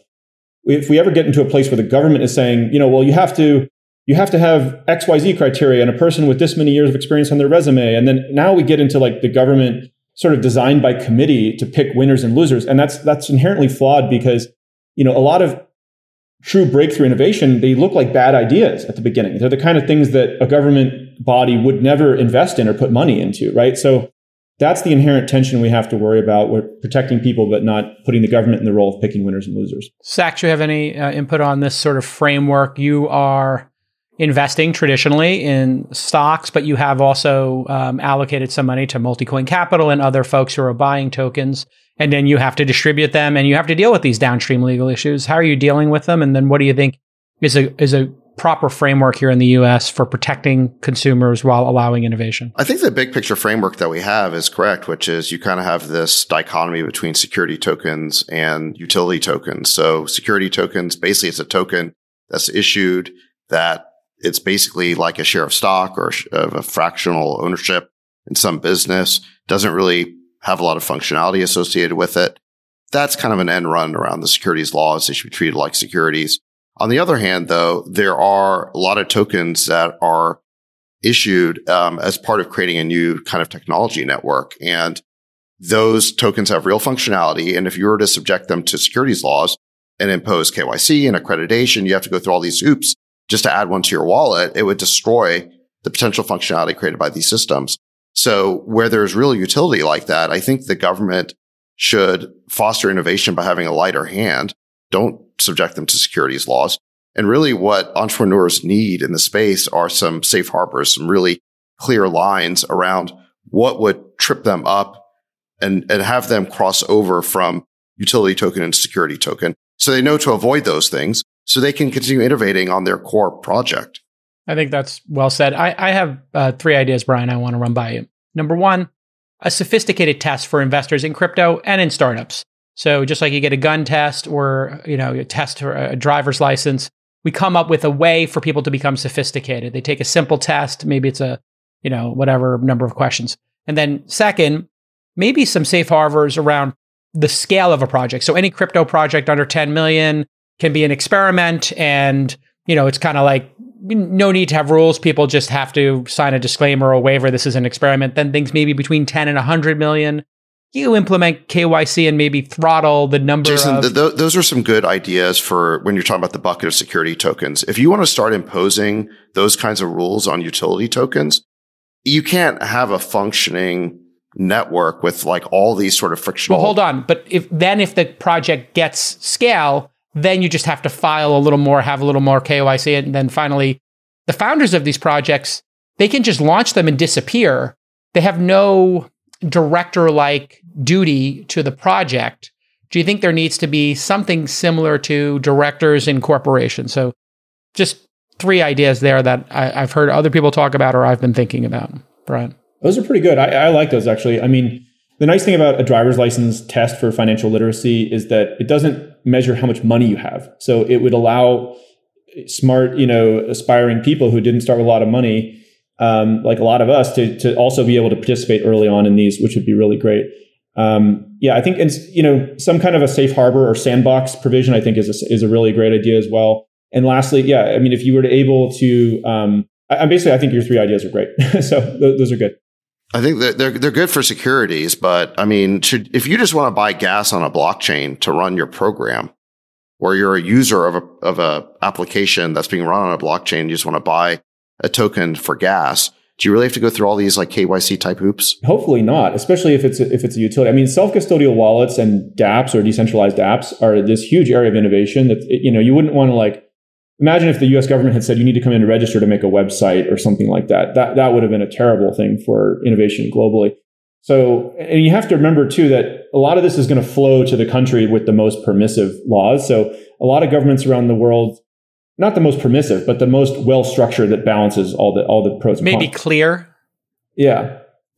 If we ever get into a place where the government is saying, you know, well, you have to, you have to have X Y Z criteria and a person with this many years of experience on their resume. And then now we get into like the government sort of designed by committee to pick winners and losers. And that's that's inherently flawed because, you know, a lot of true breakthrough innovation, they look like bad ideas at the beginning. They're the kind of things that a government body would never invest in or put money into, right? So that's the inherent tension we have to worry about. We're protecting people, but not putting the government in the role of picking winners and losers. Zach, do you have any uh, input on this sort of framework? You are investing traditionally in stocks, but you have also um, allocated some money to Multicoin Capital and other folks who are buying tokens. And then you have to distribute them and you have to deal with these downstream legal issues. How are you dealing with them? And then what do you think is a is a proper framework here in the U S for protecting consumers while allowing innovation? I think the big picture framework that we have is correct, which is you kind of have this dichotomy between security tokens and utility tokens. So security tokens, basically it's a token that's issued that it's basically like a share of stock or of a fractional ownership in some business. Doesn't really have a lot of functionality associated with it. That's kind of an end run around the securities laws. They should be treated like securities. On the other hand, though, there are a lot of tokens that are issued um, as part of creating a new kind of technology network. And those tokens have real functionality. And if you were to subject them to securities laws and impose K Y C and accreditation, you have to go through all these hoops just to add one to your wallet. It would destroy the potential functionality created by these systems. So where there's real utility like that, I think the government should foster innovation by having a lighter hand. Don't subject them to securities laws. And really what entrepreneurs need in the space are some safe harbors, some really clear lines around what would trip them up and, and have them cross over from utility token and security token. So they know to avoid those things so they can continue innovating on their core project. I think that's well said. I, I have uh, three ideas, Brian, I want to run by you. Number one, a sophisticated test for investors in crypto and in startups. So just like you get a gun test or, you know, a test for a driver's license, we come up with a way for people to become sophisticated. They take a simple test. Maybe it's a, you know, whatever number of questions. And then second, maybe some safe harbors around the scale of a project. So any crypto project under ten million can be an experiment. And, you know, it's kind of like no need to have rules. People just have to sign a disclaimer or a waiver. This is an experiment. Then things maybe between ten and one hundred million. You implement K Y C and maybe throttle the number Jason, of... Jason, th- those are some good ideas for when you're talking about the bucket of security tokens. If you want to start imposing those kinds of rules on utility tokens, you can't have a functioning network with like all these sort of frictional... Well, hold on. But if then if the project gets scale, then you just have to file a little more, have a little more K Y C. And then finally, the founders of these projects, they can just launch them and disappear. They have no director-like duty to the project. Do you think there needs to be something similar to directors in corporations? So just three ideas there that I, I've heard other people talk about or I've been thinking about. Brian. Those are pretty good. I, I like those, actually. I mean, the nice thing about a driver's license test for financial literacy is that it doesn't measure how much money you have. So it would allow smart, you know, aspiring people who didn't start with a lot of money, um, like a lot of us, to to also be able to participate early on in these, which would be really great. Um, yeah, I think, it's, you know, some kind of a safe harbor or sandbox provision, I think is a, is a really great idea as well. And lastly, yeah, I mean, if you were to able to, um, I, basically, I think your three ideas are great. So th- those are good. I think that they're they're good for securities, but I mean, should if you just want to buy gas on a blockchain to run your program, or you're a user of a of a application that's being run on a blockchain, you just want to buy a token for gas, do you really have to go through all these like K Y C type hoops? Hopefully not, especially if it's a, if it's a utility. I mean, self-custodial wallets and dApps or decentralized apps are this huge area of innovation that, you know, you wouldn't want to like. Imagine if the U S government had said you need to come in and register to make a website or something like that. That that would have been a terrible thing for innovation globally. So, and you have to remember too that a lot of this is going to flow to the country with the most permissive laws. So a lot of governments around the world, not the most permissive, but the most well structured that balances all the all the pros and cons. Maybe clear. Yeah.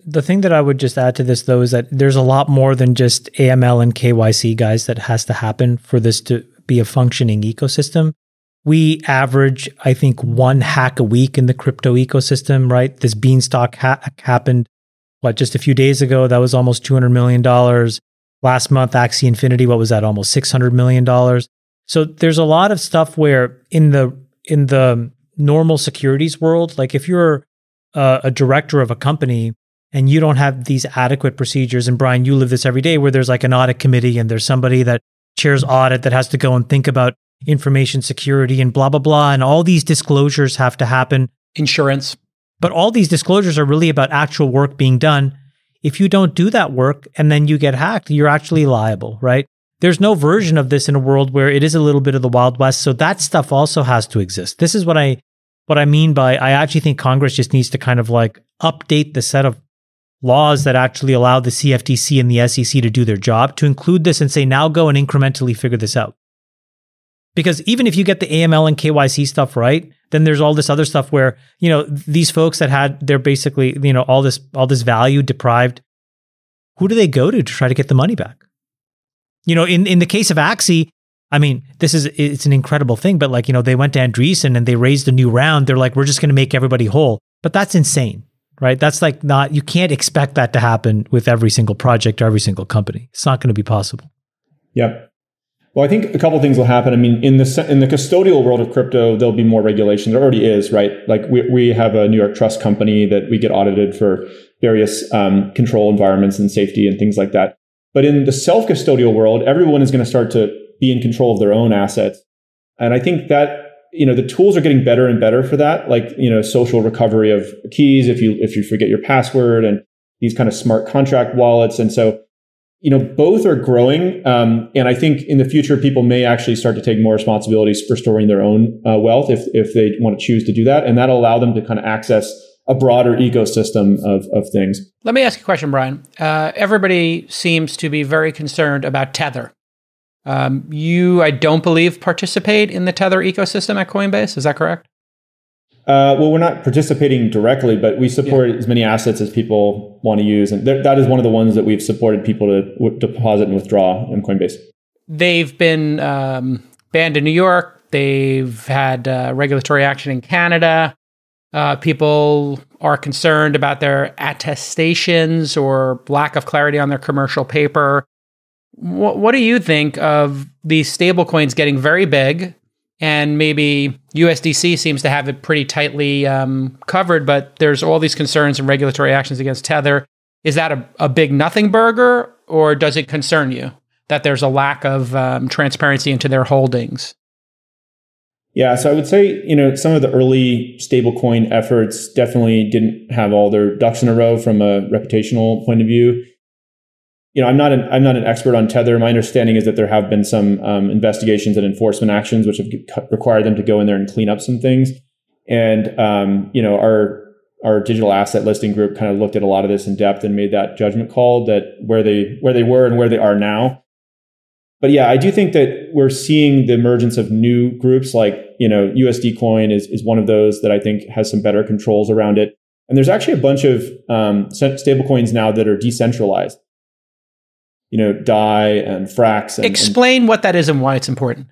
the thing that I would just add to this, though, is that there's a lot more than just A M L and K Y C, guys, that has to happen for this to be a functioning ecosystem. We average, I think, one hack a week in the crypto ecosystem, right? This Beanstalk hack happened, what, just a few days ago? That was almost two hundred million dollars. Last month, Axie Infinity, what was that? Almost six hundred million dollars. So there's a lot of stuff where in the in the normal securities world, like if you're a, a director of a company and you don't have these adequate procedures, and Brian, you live this every day, where there's like an audit committee and there's somebody that chairs audit that has to go and think about information security and blah, blah, blah. And all these disclosures have to happen. Insurance. But all these disclosures are really about actual work being done. If you don't do that work and then you get hacked, you're actually liable, right? There's no version of this in a world where it is a little bit of the Wild West. So that stuff also has to exist. This is what I what I mean by I actually think Congress just needs to kind of like update the set of laws that actually allow the C F T C and the S E C to do their job, to include this and say, now go and incrementally figure this out. Because even if you get the A M L and K Y C stuff right, then there's all this other stuff where, you know, these folks that had, they're basically, you know, all this, all this value deprived, who do they go to to try to get the money back? You know, in, in the case of Axie, I mean, this is, it's an incredible thing, but like, you know, they went to Andreessen and they raised a new round. They're like, we're just going to make everybody whole. But that's insane, right? That's like not, you can't expect that to happen with every single project or every single company. It's not going to be possible. Yep. Well, I think a couple of things will happen. I mean, in the in the custodial world of crypto, there'll be more regulation. There already is, right? Like we we have a New York trust company that we get audited for various um, control environments and safety and things like that. But in the self-custodial world, everyone is going to start to be in control of their own assets. And I think that, you know, the tools are getting better and better for that. Like, you know, social recovery of keys if you if you forget your password, and these kind of smart contract wallets. And so, you know, both are growing. Um, and I think in the future, people may actually start to take more responsibilities for storing their own uh, wealth if, if they want to choose to do that. And that'll allow them to kind of access a broader ecosystem of, of things. Let me ask you a question, Brian. Uh, everybody seems to be very concerned about Tether. Um, you, I don't believe, participate in the Tether ecosystem at Coinbase. Is that correct? Uh, well, we're not participating directly, but we support yeah. as many assets as people want to use. And th- that is one of the ones that we've supported people to w- deposit and withdraw in Coinbase. They've been um, banned in New York. They've had uh, regulatory action in Canada. Uh, people are concerned about their attestations or lack of clarity on their commercial paper. W- what do you think of these stablecoins getting very big? And maybe U S D C seems to have it pretty tightly um, covered, but there's all these concerns and regulatory actions against Tether. Is that a, a big nothing burger, or does it concern you that there's a lack of um, transparency into their holdings? Yeah, so I would say, you know, some of the early stablecoin efforts definitely didn't have all their ducks in a row from a reputational point of view. You know, I'm not an I'm not an expert on Tether. My understanding is that there have been some um, investigations and enforcement actions which have required them to go in there and clean up some things. And um, you know, our our digital asset listing group kind of looked at a lot of this in depth and made that judgment call that where they where they were and where they are now. But yeah, I do think that we're seeing the emergence of new groups like, you know, U S D Coin is is one of those that I think has some better controls around it. And there's actually a bunch of um, stablecoins now that are decentralized. You know, D A I and Frax. And, Explain and, what that is and why it's important.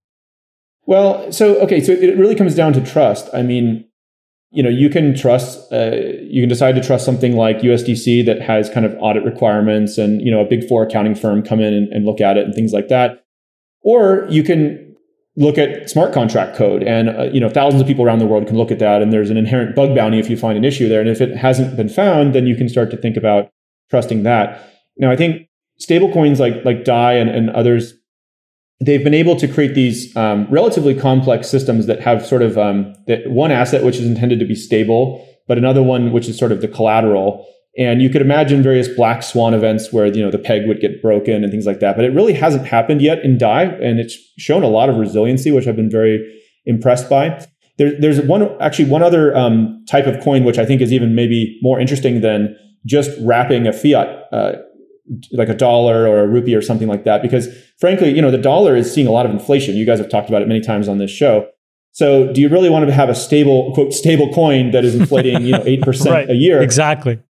Well, so, okay, so it really comes down to trust. I mean, you know, you can trust, uh, you can decide to trust something like U S D C that has kind of audit requirements and, you know, a big four accounting firm come in and, and look at it and things like that. Or you can look at smart contract code and, uh, you know, thousands of people around the world can look at that. And there's an inherent bug bounty if you find an issue there. And if it hasn't been found, then you can start to think about trusting that. Now, I think stablecoins like like D A I and, and others, they've been able to create these um, relatively complex systems that have sort of um, that one asset which is intended to be stable, but another one which is sort of the collateral. And you could imagine various black swan events where, you know, the peg would get broken and things like that. But it really hasn't happened yet in D A I, and it's shown a lot of resiliency, which I've been very impressed by. There, there's one actually one other um, type of coin which I think is even maybe more interesting than just wrapping a fiat. Uh, like a dollar or a rupee or something like that. Because frankly, you know, the dollar is seeing a lot of inflation. You guys have talked about it many times on this show. So do you really want to have a stable, quote, stable coin that is inflating, you know, eight percent right. a year? Exactly.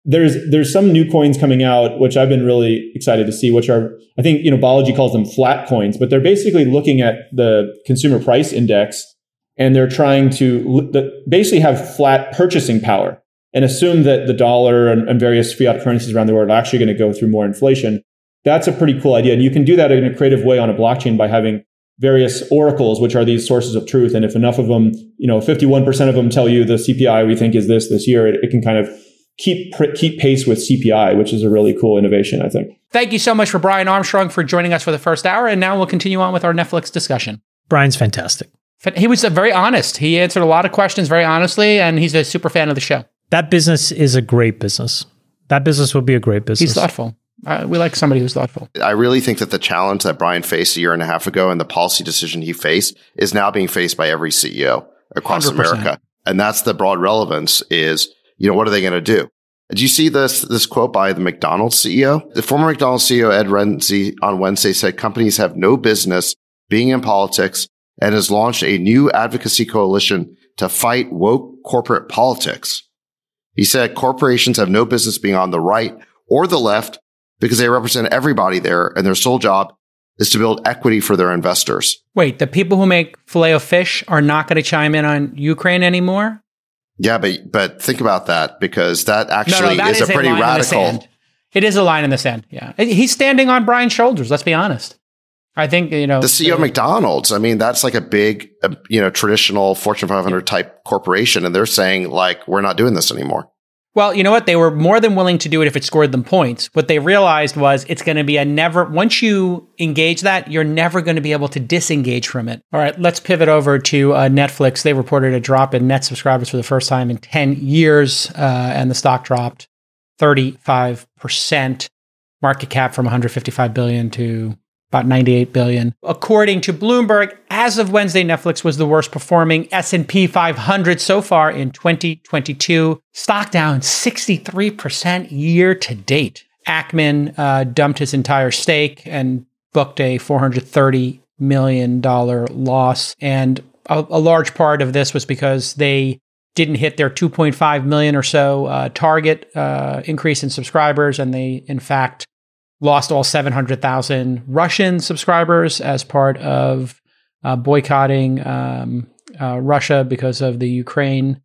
there's there's some new coins coming out, which I've been really excited to see, which are, I think, you know, Balaji calls them flat coins, but they're basically looking at the consumer price index, and they're trying to basically have flat purchasing power and assume that the dollar and, and various fiat currencies around the world are actually going to go through more inflation. That's a pretty cool idea. And you can do that in a creative way on a blockchain by having various oracles, which are these sources of truth. And if enough of them, you know, fifty-one percent of them tell you the C P I we think is this this year, it, it can kind of keep keep pace with C P I, which is a really cool innovation, I think. Thank you so much for Brian Armstrong for joining us for the first hour. And now we'll continue on with our Netflix discussion. Brian's fantastic. He was very honest. He answered a lot of questions very honestly, and he's a super fan of the show. That business is a great business. That business will be a great business. He's thoughtful. Uh, we like somebody who's thoughtful. I really think that the challenge that Brian faced a year and a half ago and the policy decision he faced is now being faced by every C E O across one hundred percent America. And that's the broad relevance is, you know, what are they going to do? Did you see this this quote by the McDonald's C E O? The former McDonald's C E O, Ed Renzi, on Wednesday said companies have no business being in politics and has launched a new advocacy coalition to fight woke corporate politics. He said corporations have no business being on the right or the left because they represent everybody there, and their sole job is to build equity for their investors. Wait, the people who make filet of fish are not going to chime in on Ukraine anymore? Yeah, but but think about that, because that actually no, no, that is, is a pretty a radical. It is a line in the sand. Yeah, he's standing on Brian's shoulders. Let's be honest. I think, you know, the C E O of McDonald's. I mean, that's like a big, uh, you know, traditional Fortune five hundred type corporation, and they're saying like, we're not doing this anymore. Well, you know what? They were more than willing to do it if it scored them points. What they realized was it's going to be a never, once you engage that, you're never going to be able to disengage from it. All right, let's pivot over to uh, Netflix. They reported a drop in net subscribers for the first time in ten years, uh, and the stock dropped thirty-five percent. Market cap from one hundred fifty-five billion dollars to about ninety-eight billion dollars. According to Bloomberg, as of Wednesday, Netflix was the worst performing S and P five hundred so far in twenty twenty-two. Stock down sixty-three percent year to date. Ackman uh, dumped his entire stake and booked a four hundred thirty million dollars loss. And a, a large part of this was because they didn't hit their two point five million or so uh, target uh, increase in subscribers. And they, in fact, lost all seven hundred thousand Russian subscribers as part of uh, boycotting um, uh, Russia because of the Ukraine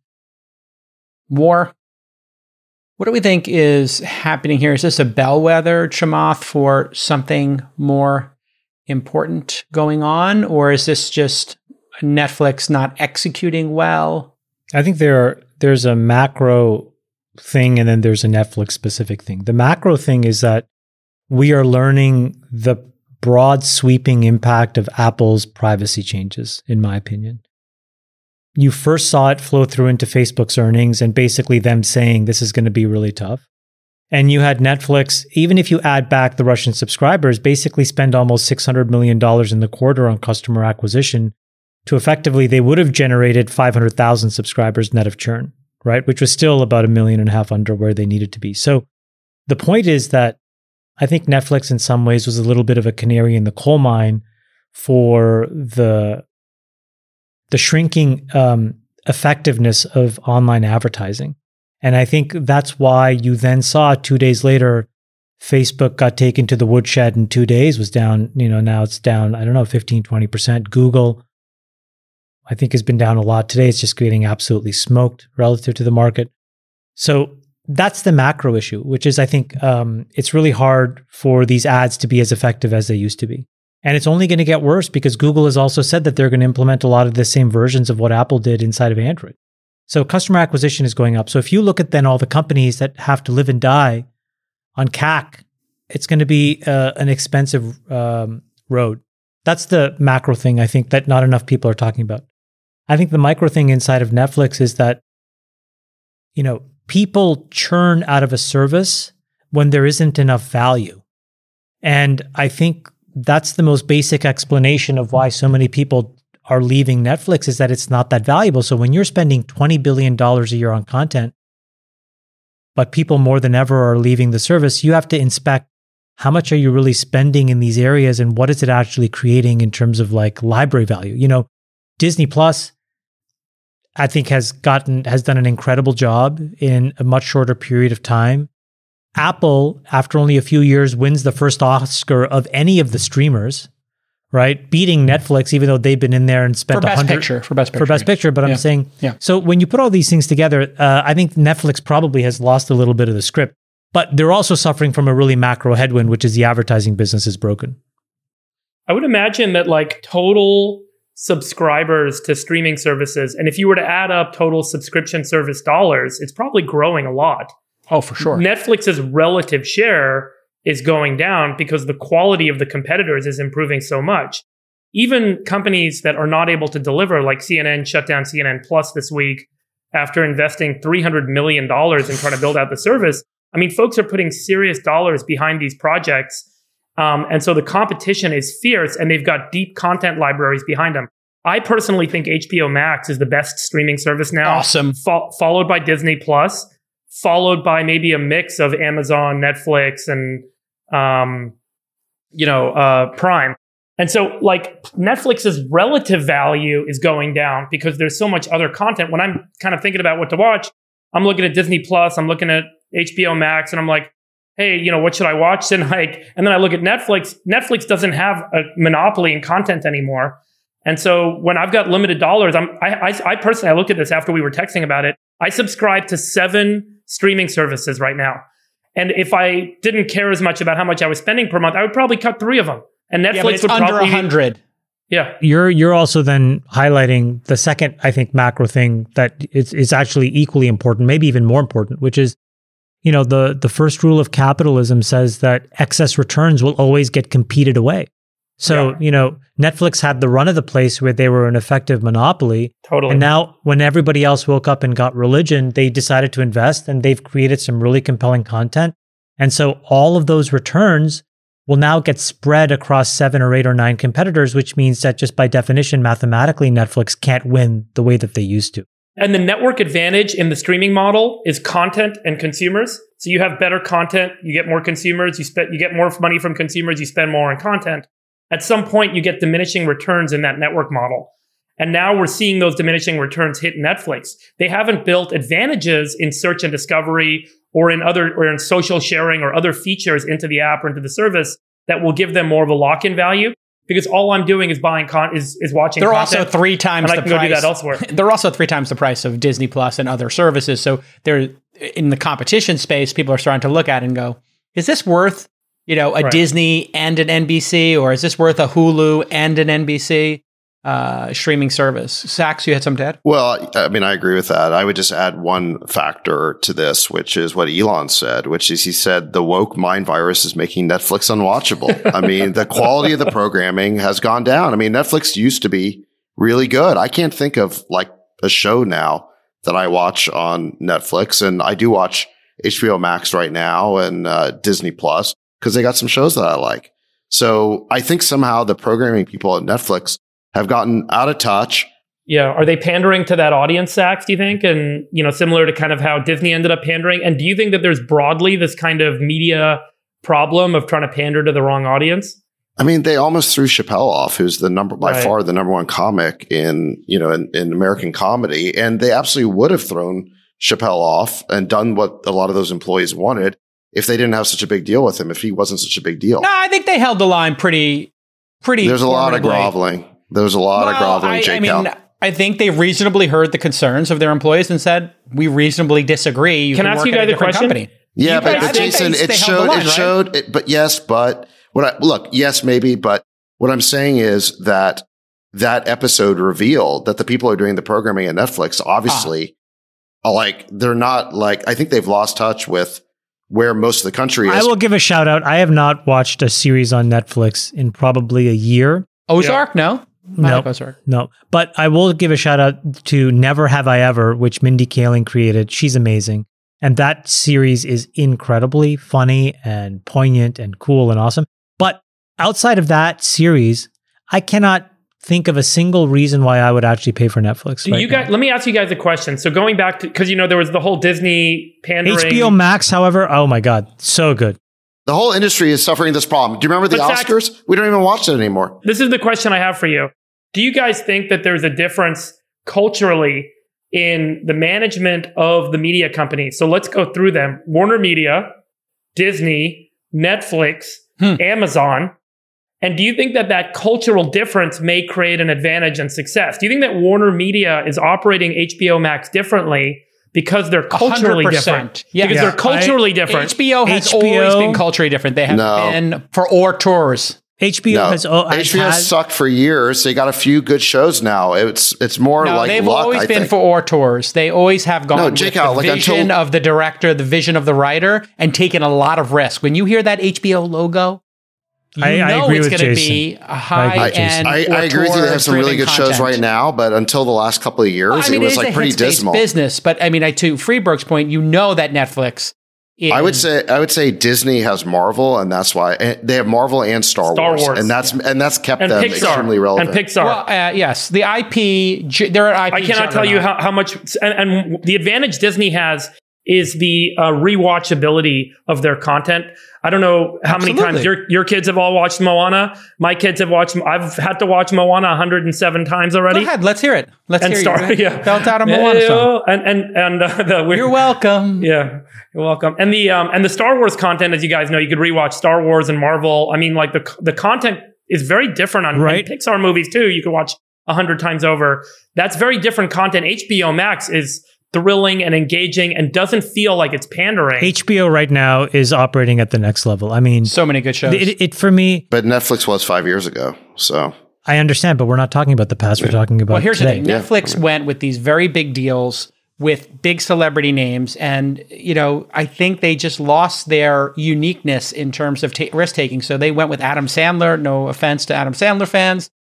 war. What do we think is happening here? Is this a bellwether, Chamath, for something more important going on? Or is this just Netflix not executing well? I think there are, there's a macro thing and then there's a Netflix specific thing. The macro thing is that we are learning the broad sweeping impact of Apple's privacy changes, in my opinion. You first saw it flow through into Facebook's earnings and basically them saying this is going to be really tough. And you had Netflix, even if you add back the Russian subscribers, basically spend almost six hundred million dollars in the quarter on customer acquisition to effectively, they would have generated five hundred thousand subscribers net of churn, right? Which was still about a million and a half under where they needed to be. So the point is that I think Netflix in some ways was a little bit of a canary in the coal mine for the, the shrinking um, effectiveness of online advertising. And I think that's why you then saw two days later, Facebook got taken to the woodshed in two days, was down, you know, now it's down, I don't know, fifteen, twenty percent. Google, I think, has been down a lot today. It's just getting absolutely smoked relative to the market. So that's the macro issue, which is, I think, um, it's really hard for these ads to be as effective as they used to be. And it's only going to get worse because Google has also said that they're going to implement a lot of the same versions of what Apple did inside of Android. So customer acquisition is going up. So if you look at then all the companies that have to live and die on C A C, it's going to be uh, an expensive um, road. That's the macro thing, I think, that not enough people are talking about. I think the micro thing inside of Netflix is that, you know, people churn out of a service when there isn't enough value. And I think that's the most basic explanation of why so many people are leaving Netflix, is that it's not that valuable. So when you're spending twenty billion dollars a year on content, but people more than ever are leaving the service, you have to inspect how much are you really spending in these areas and what is it actually creating in terms of like library value. You know, Disney Plus I think has gotten has done an incredible job in a much shorter period of time. Apple, after only a few years, wins the first Oscar of any of the streamers, right? Beating Netflix, even though they've been in there and spent for best one hundred picture, for best picture, for best picture. But yeah. I'm saying, yeah. So when you put all these things together, uh, I think Netflix probably has lost a little bit of the script. But they're also suffering from a really macro headwind, which is the advertising business is broken. I would imagine that like total subscribers to streaming services, and if you were to add up total subscription service dollars, it's probably growing a lot. Oh, for sure. Netflix's relative share is going down because the quality of the competitors is improving so much. Even companies that are not able to deliver, like C N N shut down C N N Plus this week after investing three hundred million dollars in trying to build out the service. I mean, folks are putting serious dollars behind these projects. Um, and so the competition is fierce and they've got deep content libraries behind them. I personally think H B O Max is the best streaming service now. Awesome. Fo- followed by Disney Plus, followed by maybe a mix of Amazon, Netflix, and, um, you know, uh, Prime. And so like Netflix's relative value is going down because there's so much other content. When I'm kind of thinking about what to watch, I'm looking at Disney Plus, I'm looking at H B O Max, and I'm like, hey, you know, what should I watch tonight? And then I look at Netflix. Netflix doesn't have a monopoly in content anymore. And so when I've got limited dollars, I'm, I, I, I personally, I looked at this after we were texting about it. I subscribe to seven streaming services right now. And if I didn't care as much about how much I was spending per month, I would probably cut three of them. And Netflix yeah, but it's would under probably one hundred. Yeah. You're you're also then highlighting the second, I think, macro thing that is, is actually equally important, maybe even more important, which is, you know, the, the first rule of capitalism says that excess returns will always get competed away. So, yeah. you know, Netflix had the run of the place where they were an effective monopoly. Totally. And now when everybody else woke up and got religion, they decided to invest and they've created some really compelling content. And so all of those returns will now get spread across seven or eight or nine competitors, which means that just by definition, mathematically, Netflix can't win the way that they used to. And the network advantage in the streaming model is content and consumers. So you have better content, you get more consumers, you spend, you get more money from consumers, you spend more on content. At some point, you get diminishing returns in that network model. And now we're seeing those diminishing returns hit Netflix. They haven't built advantages in search and discovery or in other or in social sharing or other features into the app or into the service that will give them more of a lock-in value. Because all I'm doing is buying con is is watching. They're content, also three times and the I can price. go do that elsewhere. They're also three times the price of Disney Plus and other services. So they're in the competition space. People are starting to look at it and go, "Is this worth, you know, a right. Disney and an N B C, or is this worth a Hulu and an N B C uh, streaming service?" Sachs, you had something to add? Well, I mean, I agree with that. I would just add one factor to this, which is what Elon said, which is he said the woke mind virus is making Netflix unwatchable. I mean, the quality of the programming has gone down. I mean, Netflix used to be really good. I can't think of like a show now that I watch on Netflix, and I do watch H B O Max right now and uh, Disney Plus because they got some shows that I like. So I think somehow the programming people at Netflix have gotten out of touch. Yeah. Are they pandering to that audience, Sachs, do you think? And, you know, similar to kind of how Disney ended up pandering. And do you think that there's broadly this kind of media problem of trying to pander to the wrong audience? I mean, they almost threw Chappelle off, who's the number by right. far the number one comic in, you know, in, in American comedy. And they absolutely would have thrown Chappelle off and done what a lot of those employees wanted if they didn't have such a big deal with him, if he wasn't such a big deal. No, I think they held the line pretty, pretty. There's a lot of formidably. groveling. There was a lot well, of groveling, I, J I mean, Cal. I think they reasonably heard the concerns of their employees and said, we reasonably disagree. You can, can I ask work you at a guys a different question? company. Yeah, You but, guys- but I think Jason, they- it they held showed, the line, it right? showed, it, but yes, but what I, look, yes, maybe, but what I'm saying is that that episode revealed that the people who are doing the programming at Netflix, obviously, Ah. are like, they're not like, I think they've lost touch with where most of the country is. I will give a shout out. I have not watched a series on Netflix in probably a year. Ozark? No? I No, like Ozark. no. But I will give a shout out to Never Have I Ever, which Mindy Kaling created. She's amazing. And that series is incredibly funny and poignant and cool and awesome. But outside of that series, I cannot think of a single reason why I would actually pay for Netflix. Do right you now. guys, let me ask you guys a question. So going back to, because, you know, there was the whole Disney pandering. H B O Max, however, oh my God, so good. The whole industry is suffering this problem. Do you remember the But Zach- Oscars? We don't even watch it anymore. This is the question I have for you. Do you guys think that there's a difference culturally in the management of the media companies. So let's go through them. Warner Media, Disney, Netflix, hmm. Amazon. And do you think that that cultural difference may create an advantage and success? Do you think that Warner Media is operating H B O Max differently because they're culturally one hundred percent. different? Yeah. Because yeah. they're culturally I, different. H B O has H B O, always been culturally different. They have no. been for auteurs. H B O no. has oh, H B O has, sucked for years. They got a few good shows now. It's it's more no, like they've luck, always I been think. for auteurs. They always have gone No, with Jake the out, like, vision until- of the director, the vision of the writer, and taken a lot of risk. When you hear that H B O logo, you I, I know agree it's with going to Jason. be a I high-end I, I agree with you. They have some really good shows right now, but until the last couple of years, well, I mean, it was is like a pretty hitspace dismal. business, but I mean, I, to Freeberg's point, you know that Netflix is, I would say I would say Disney has Marvel, and that's why and they have Marvel and Star, Star Wars, Wars, and that's yeah. and that's kept and them Pixar, extremely relevant. And Pixar. Well, uh, yes, the I P. They're an I P. I cannot tell you how, how much, and, and the advantage Disney has is the uh, rewatchability of their content. I don't know how Absolutely. many times your your kids have all watched Moana. My kids have watched. I've had to watch Moana one hundred seven times already. Go ahead, let's hear it. Let's and hear Star, you. yeah, Belt out a Moana song. And and and uh, the we're, You're welcome. Yeah, you're welcome. And the um and the Star Wars content, as you guys know, you could rewatch Star Wars and Marvel. I mean, like the the content is very different on Right. and Pixar movies too. You could watch a hundred times over. That's very different content. H B O Max is thrilling and engaging and doesn't feel like it's pandering. H B O right now is operating at the next level. I mean, So many good shows. it, it for me, But Netflix was five years ago, so I understand, but we're not talking about the past. We're talking about Well, here's today. the thing. Netflix went with these very big deals with big celebrity names. And, you know, I think they just lost their uniqueness in terms of ta- risk taking. So they went with Adam Sandler. No offense to Adam Sandler fans.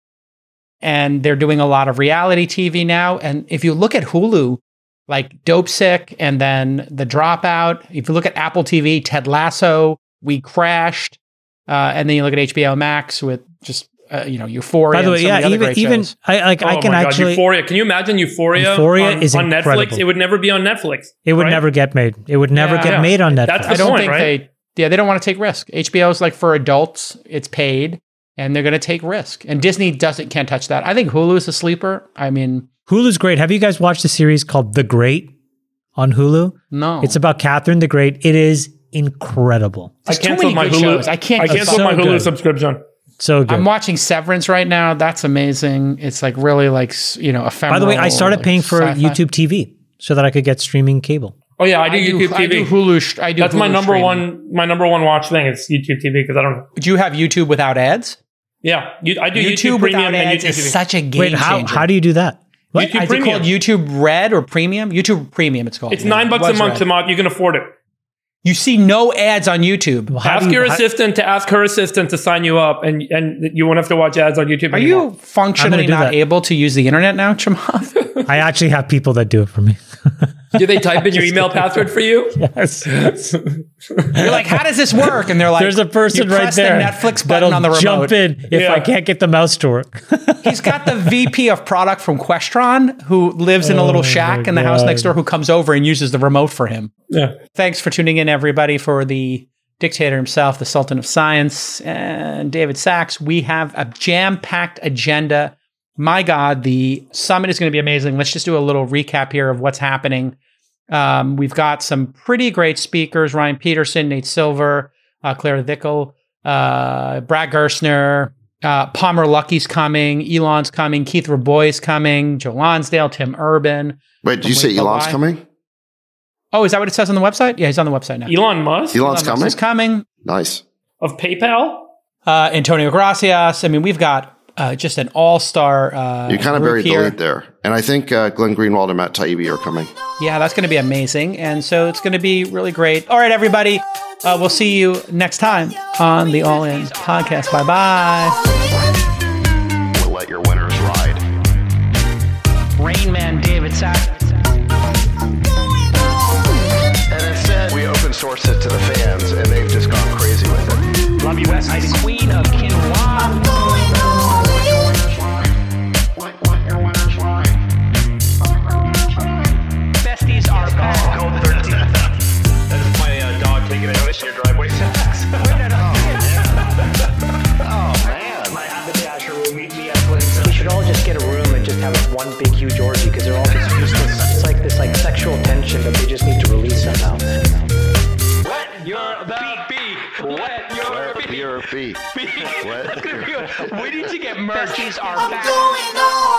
And they're doing a lot of reality T V now. And if you look at Hulu, like Dope Sick and then The Dropout, if you look at Apple T V, Ted Lasso, We Crashed, uh, and then you look at H B O Max with just, uh, you know, Euphoria. By the way, and some of yeah, the other even great even shows. I like I Oh can my God, actually Euphoria. Can you imagine Euphoria? Euphoria on, is on Netflix. incredible. It would never be on Netflix. it would right? never get made. It would never Yeah. get Yeah. made on Netflix. That's the I don't point, think right? they, yeah, they don't want to take risk. H B O is like for adults, it's paid, and they're going to take risk. And Disney doesn't, can't touch that. I think Hulu is a sleeper. I mean, Hulu's great. Have you guys watched a series called The Great on Hulu? no. It's about Catherine the Great. It is incredible. I There's too canceled many my good Hulu. shows. I can't I keep canceled up. my So Hulu good. subscription. So good. I'm watching Severance right now. That's amazing. It's like really like, s- you know, ephemeral. By the way, I started like paying for sci-fi. YouTube T V so that I could get streaming cable. Oh yeah, I do YouTube I T V. do Hulu. sh- I do That's my Hulu number streaming. one. My number one watch thing is YouTube T V because I don't. Do you have YouTube without ads? Yeah, you, I do YouTube, YouTube, Premium without and ads YouTube is T V. such a game Wait, how changer. how do you do that? What? YouTube Is it Premium. called YouTube Red or Premium? YouTube Premium, it's called. It's nine bucks a Was month Red. to month. You can afford it. You see no ads on YouTube. How Ask do you- your how- assistant to ask her assistant to sign you up, and and you won't have to watch ads on YouTube Are anymore. you functionally do not that. able to use the internet now, Chamath? I actually have people that do it for me. Do they type in your email password for you? Yes. You're like, how does this work? And they're like, There's a person you right press there the Netflix button that'll on the remote. jump in if Yeah. I can't get the mouse to work. He's got the V P of product from Questron who lives in a little Oh shack my in the house God. next door who comes over and uses the remote for him. Yeah. Thanks for tuning in, everybody, for the dictator himself, the Sultan of Science, and David Sachs. We have a jam-packed agenda. My God, the summit is going to be amazing. Let's just do a little recap here of what's happening. Um, we've got some pretty great speakers: Ryan Peterson, Nate Silver, uh, Claire Dickel, uh, Brad Gerstner, uh, Palmer Lucky's coming, Elon's coming, Keith Raboy's coming, Joe Lonsdale, Tim Urban. Wait, did you From say Wake Elon's Live. coming? Oh, is that what it says on the website? Yeah, he's on the website now. Elon Musk Elon's Elon Musk coming? is coming. Nice. of PayPal. Uh, Antonio Gracias. I mean, we've got uh, just an all-star. Uh, You're kind of group buried the here. lead there. And I think uh, Glenn Greenwald and Matt Taibbi are coming. Yeah, that's going to be amazing, and so it's going to be really great. All right, everybody, uh, we'll see you next time on the All In Podcast. Bye bye. We'll let your winners ride. Rain Man David Sachs. And instead, we open source it to the fans, and they've just gone crazy with it. Love you, West. The Queen of Quinoa. Besties are back. That's my uh, dog taking a notice in your driveway. Oh, man. We should all just get a room and just have one big huge orgy because they're all just useless. fee. Fee. What? We need to get merch. These are I'm back. going on.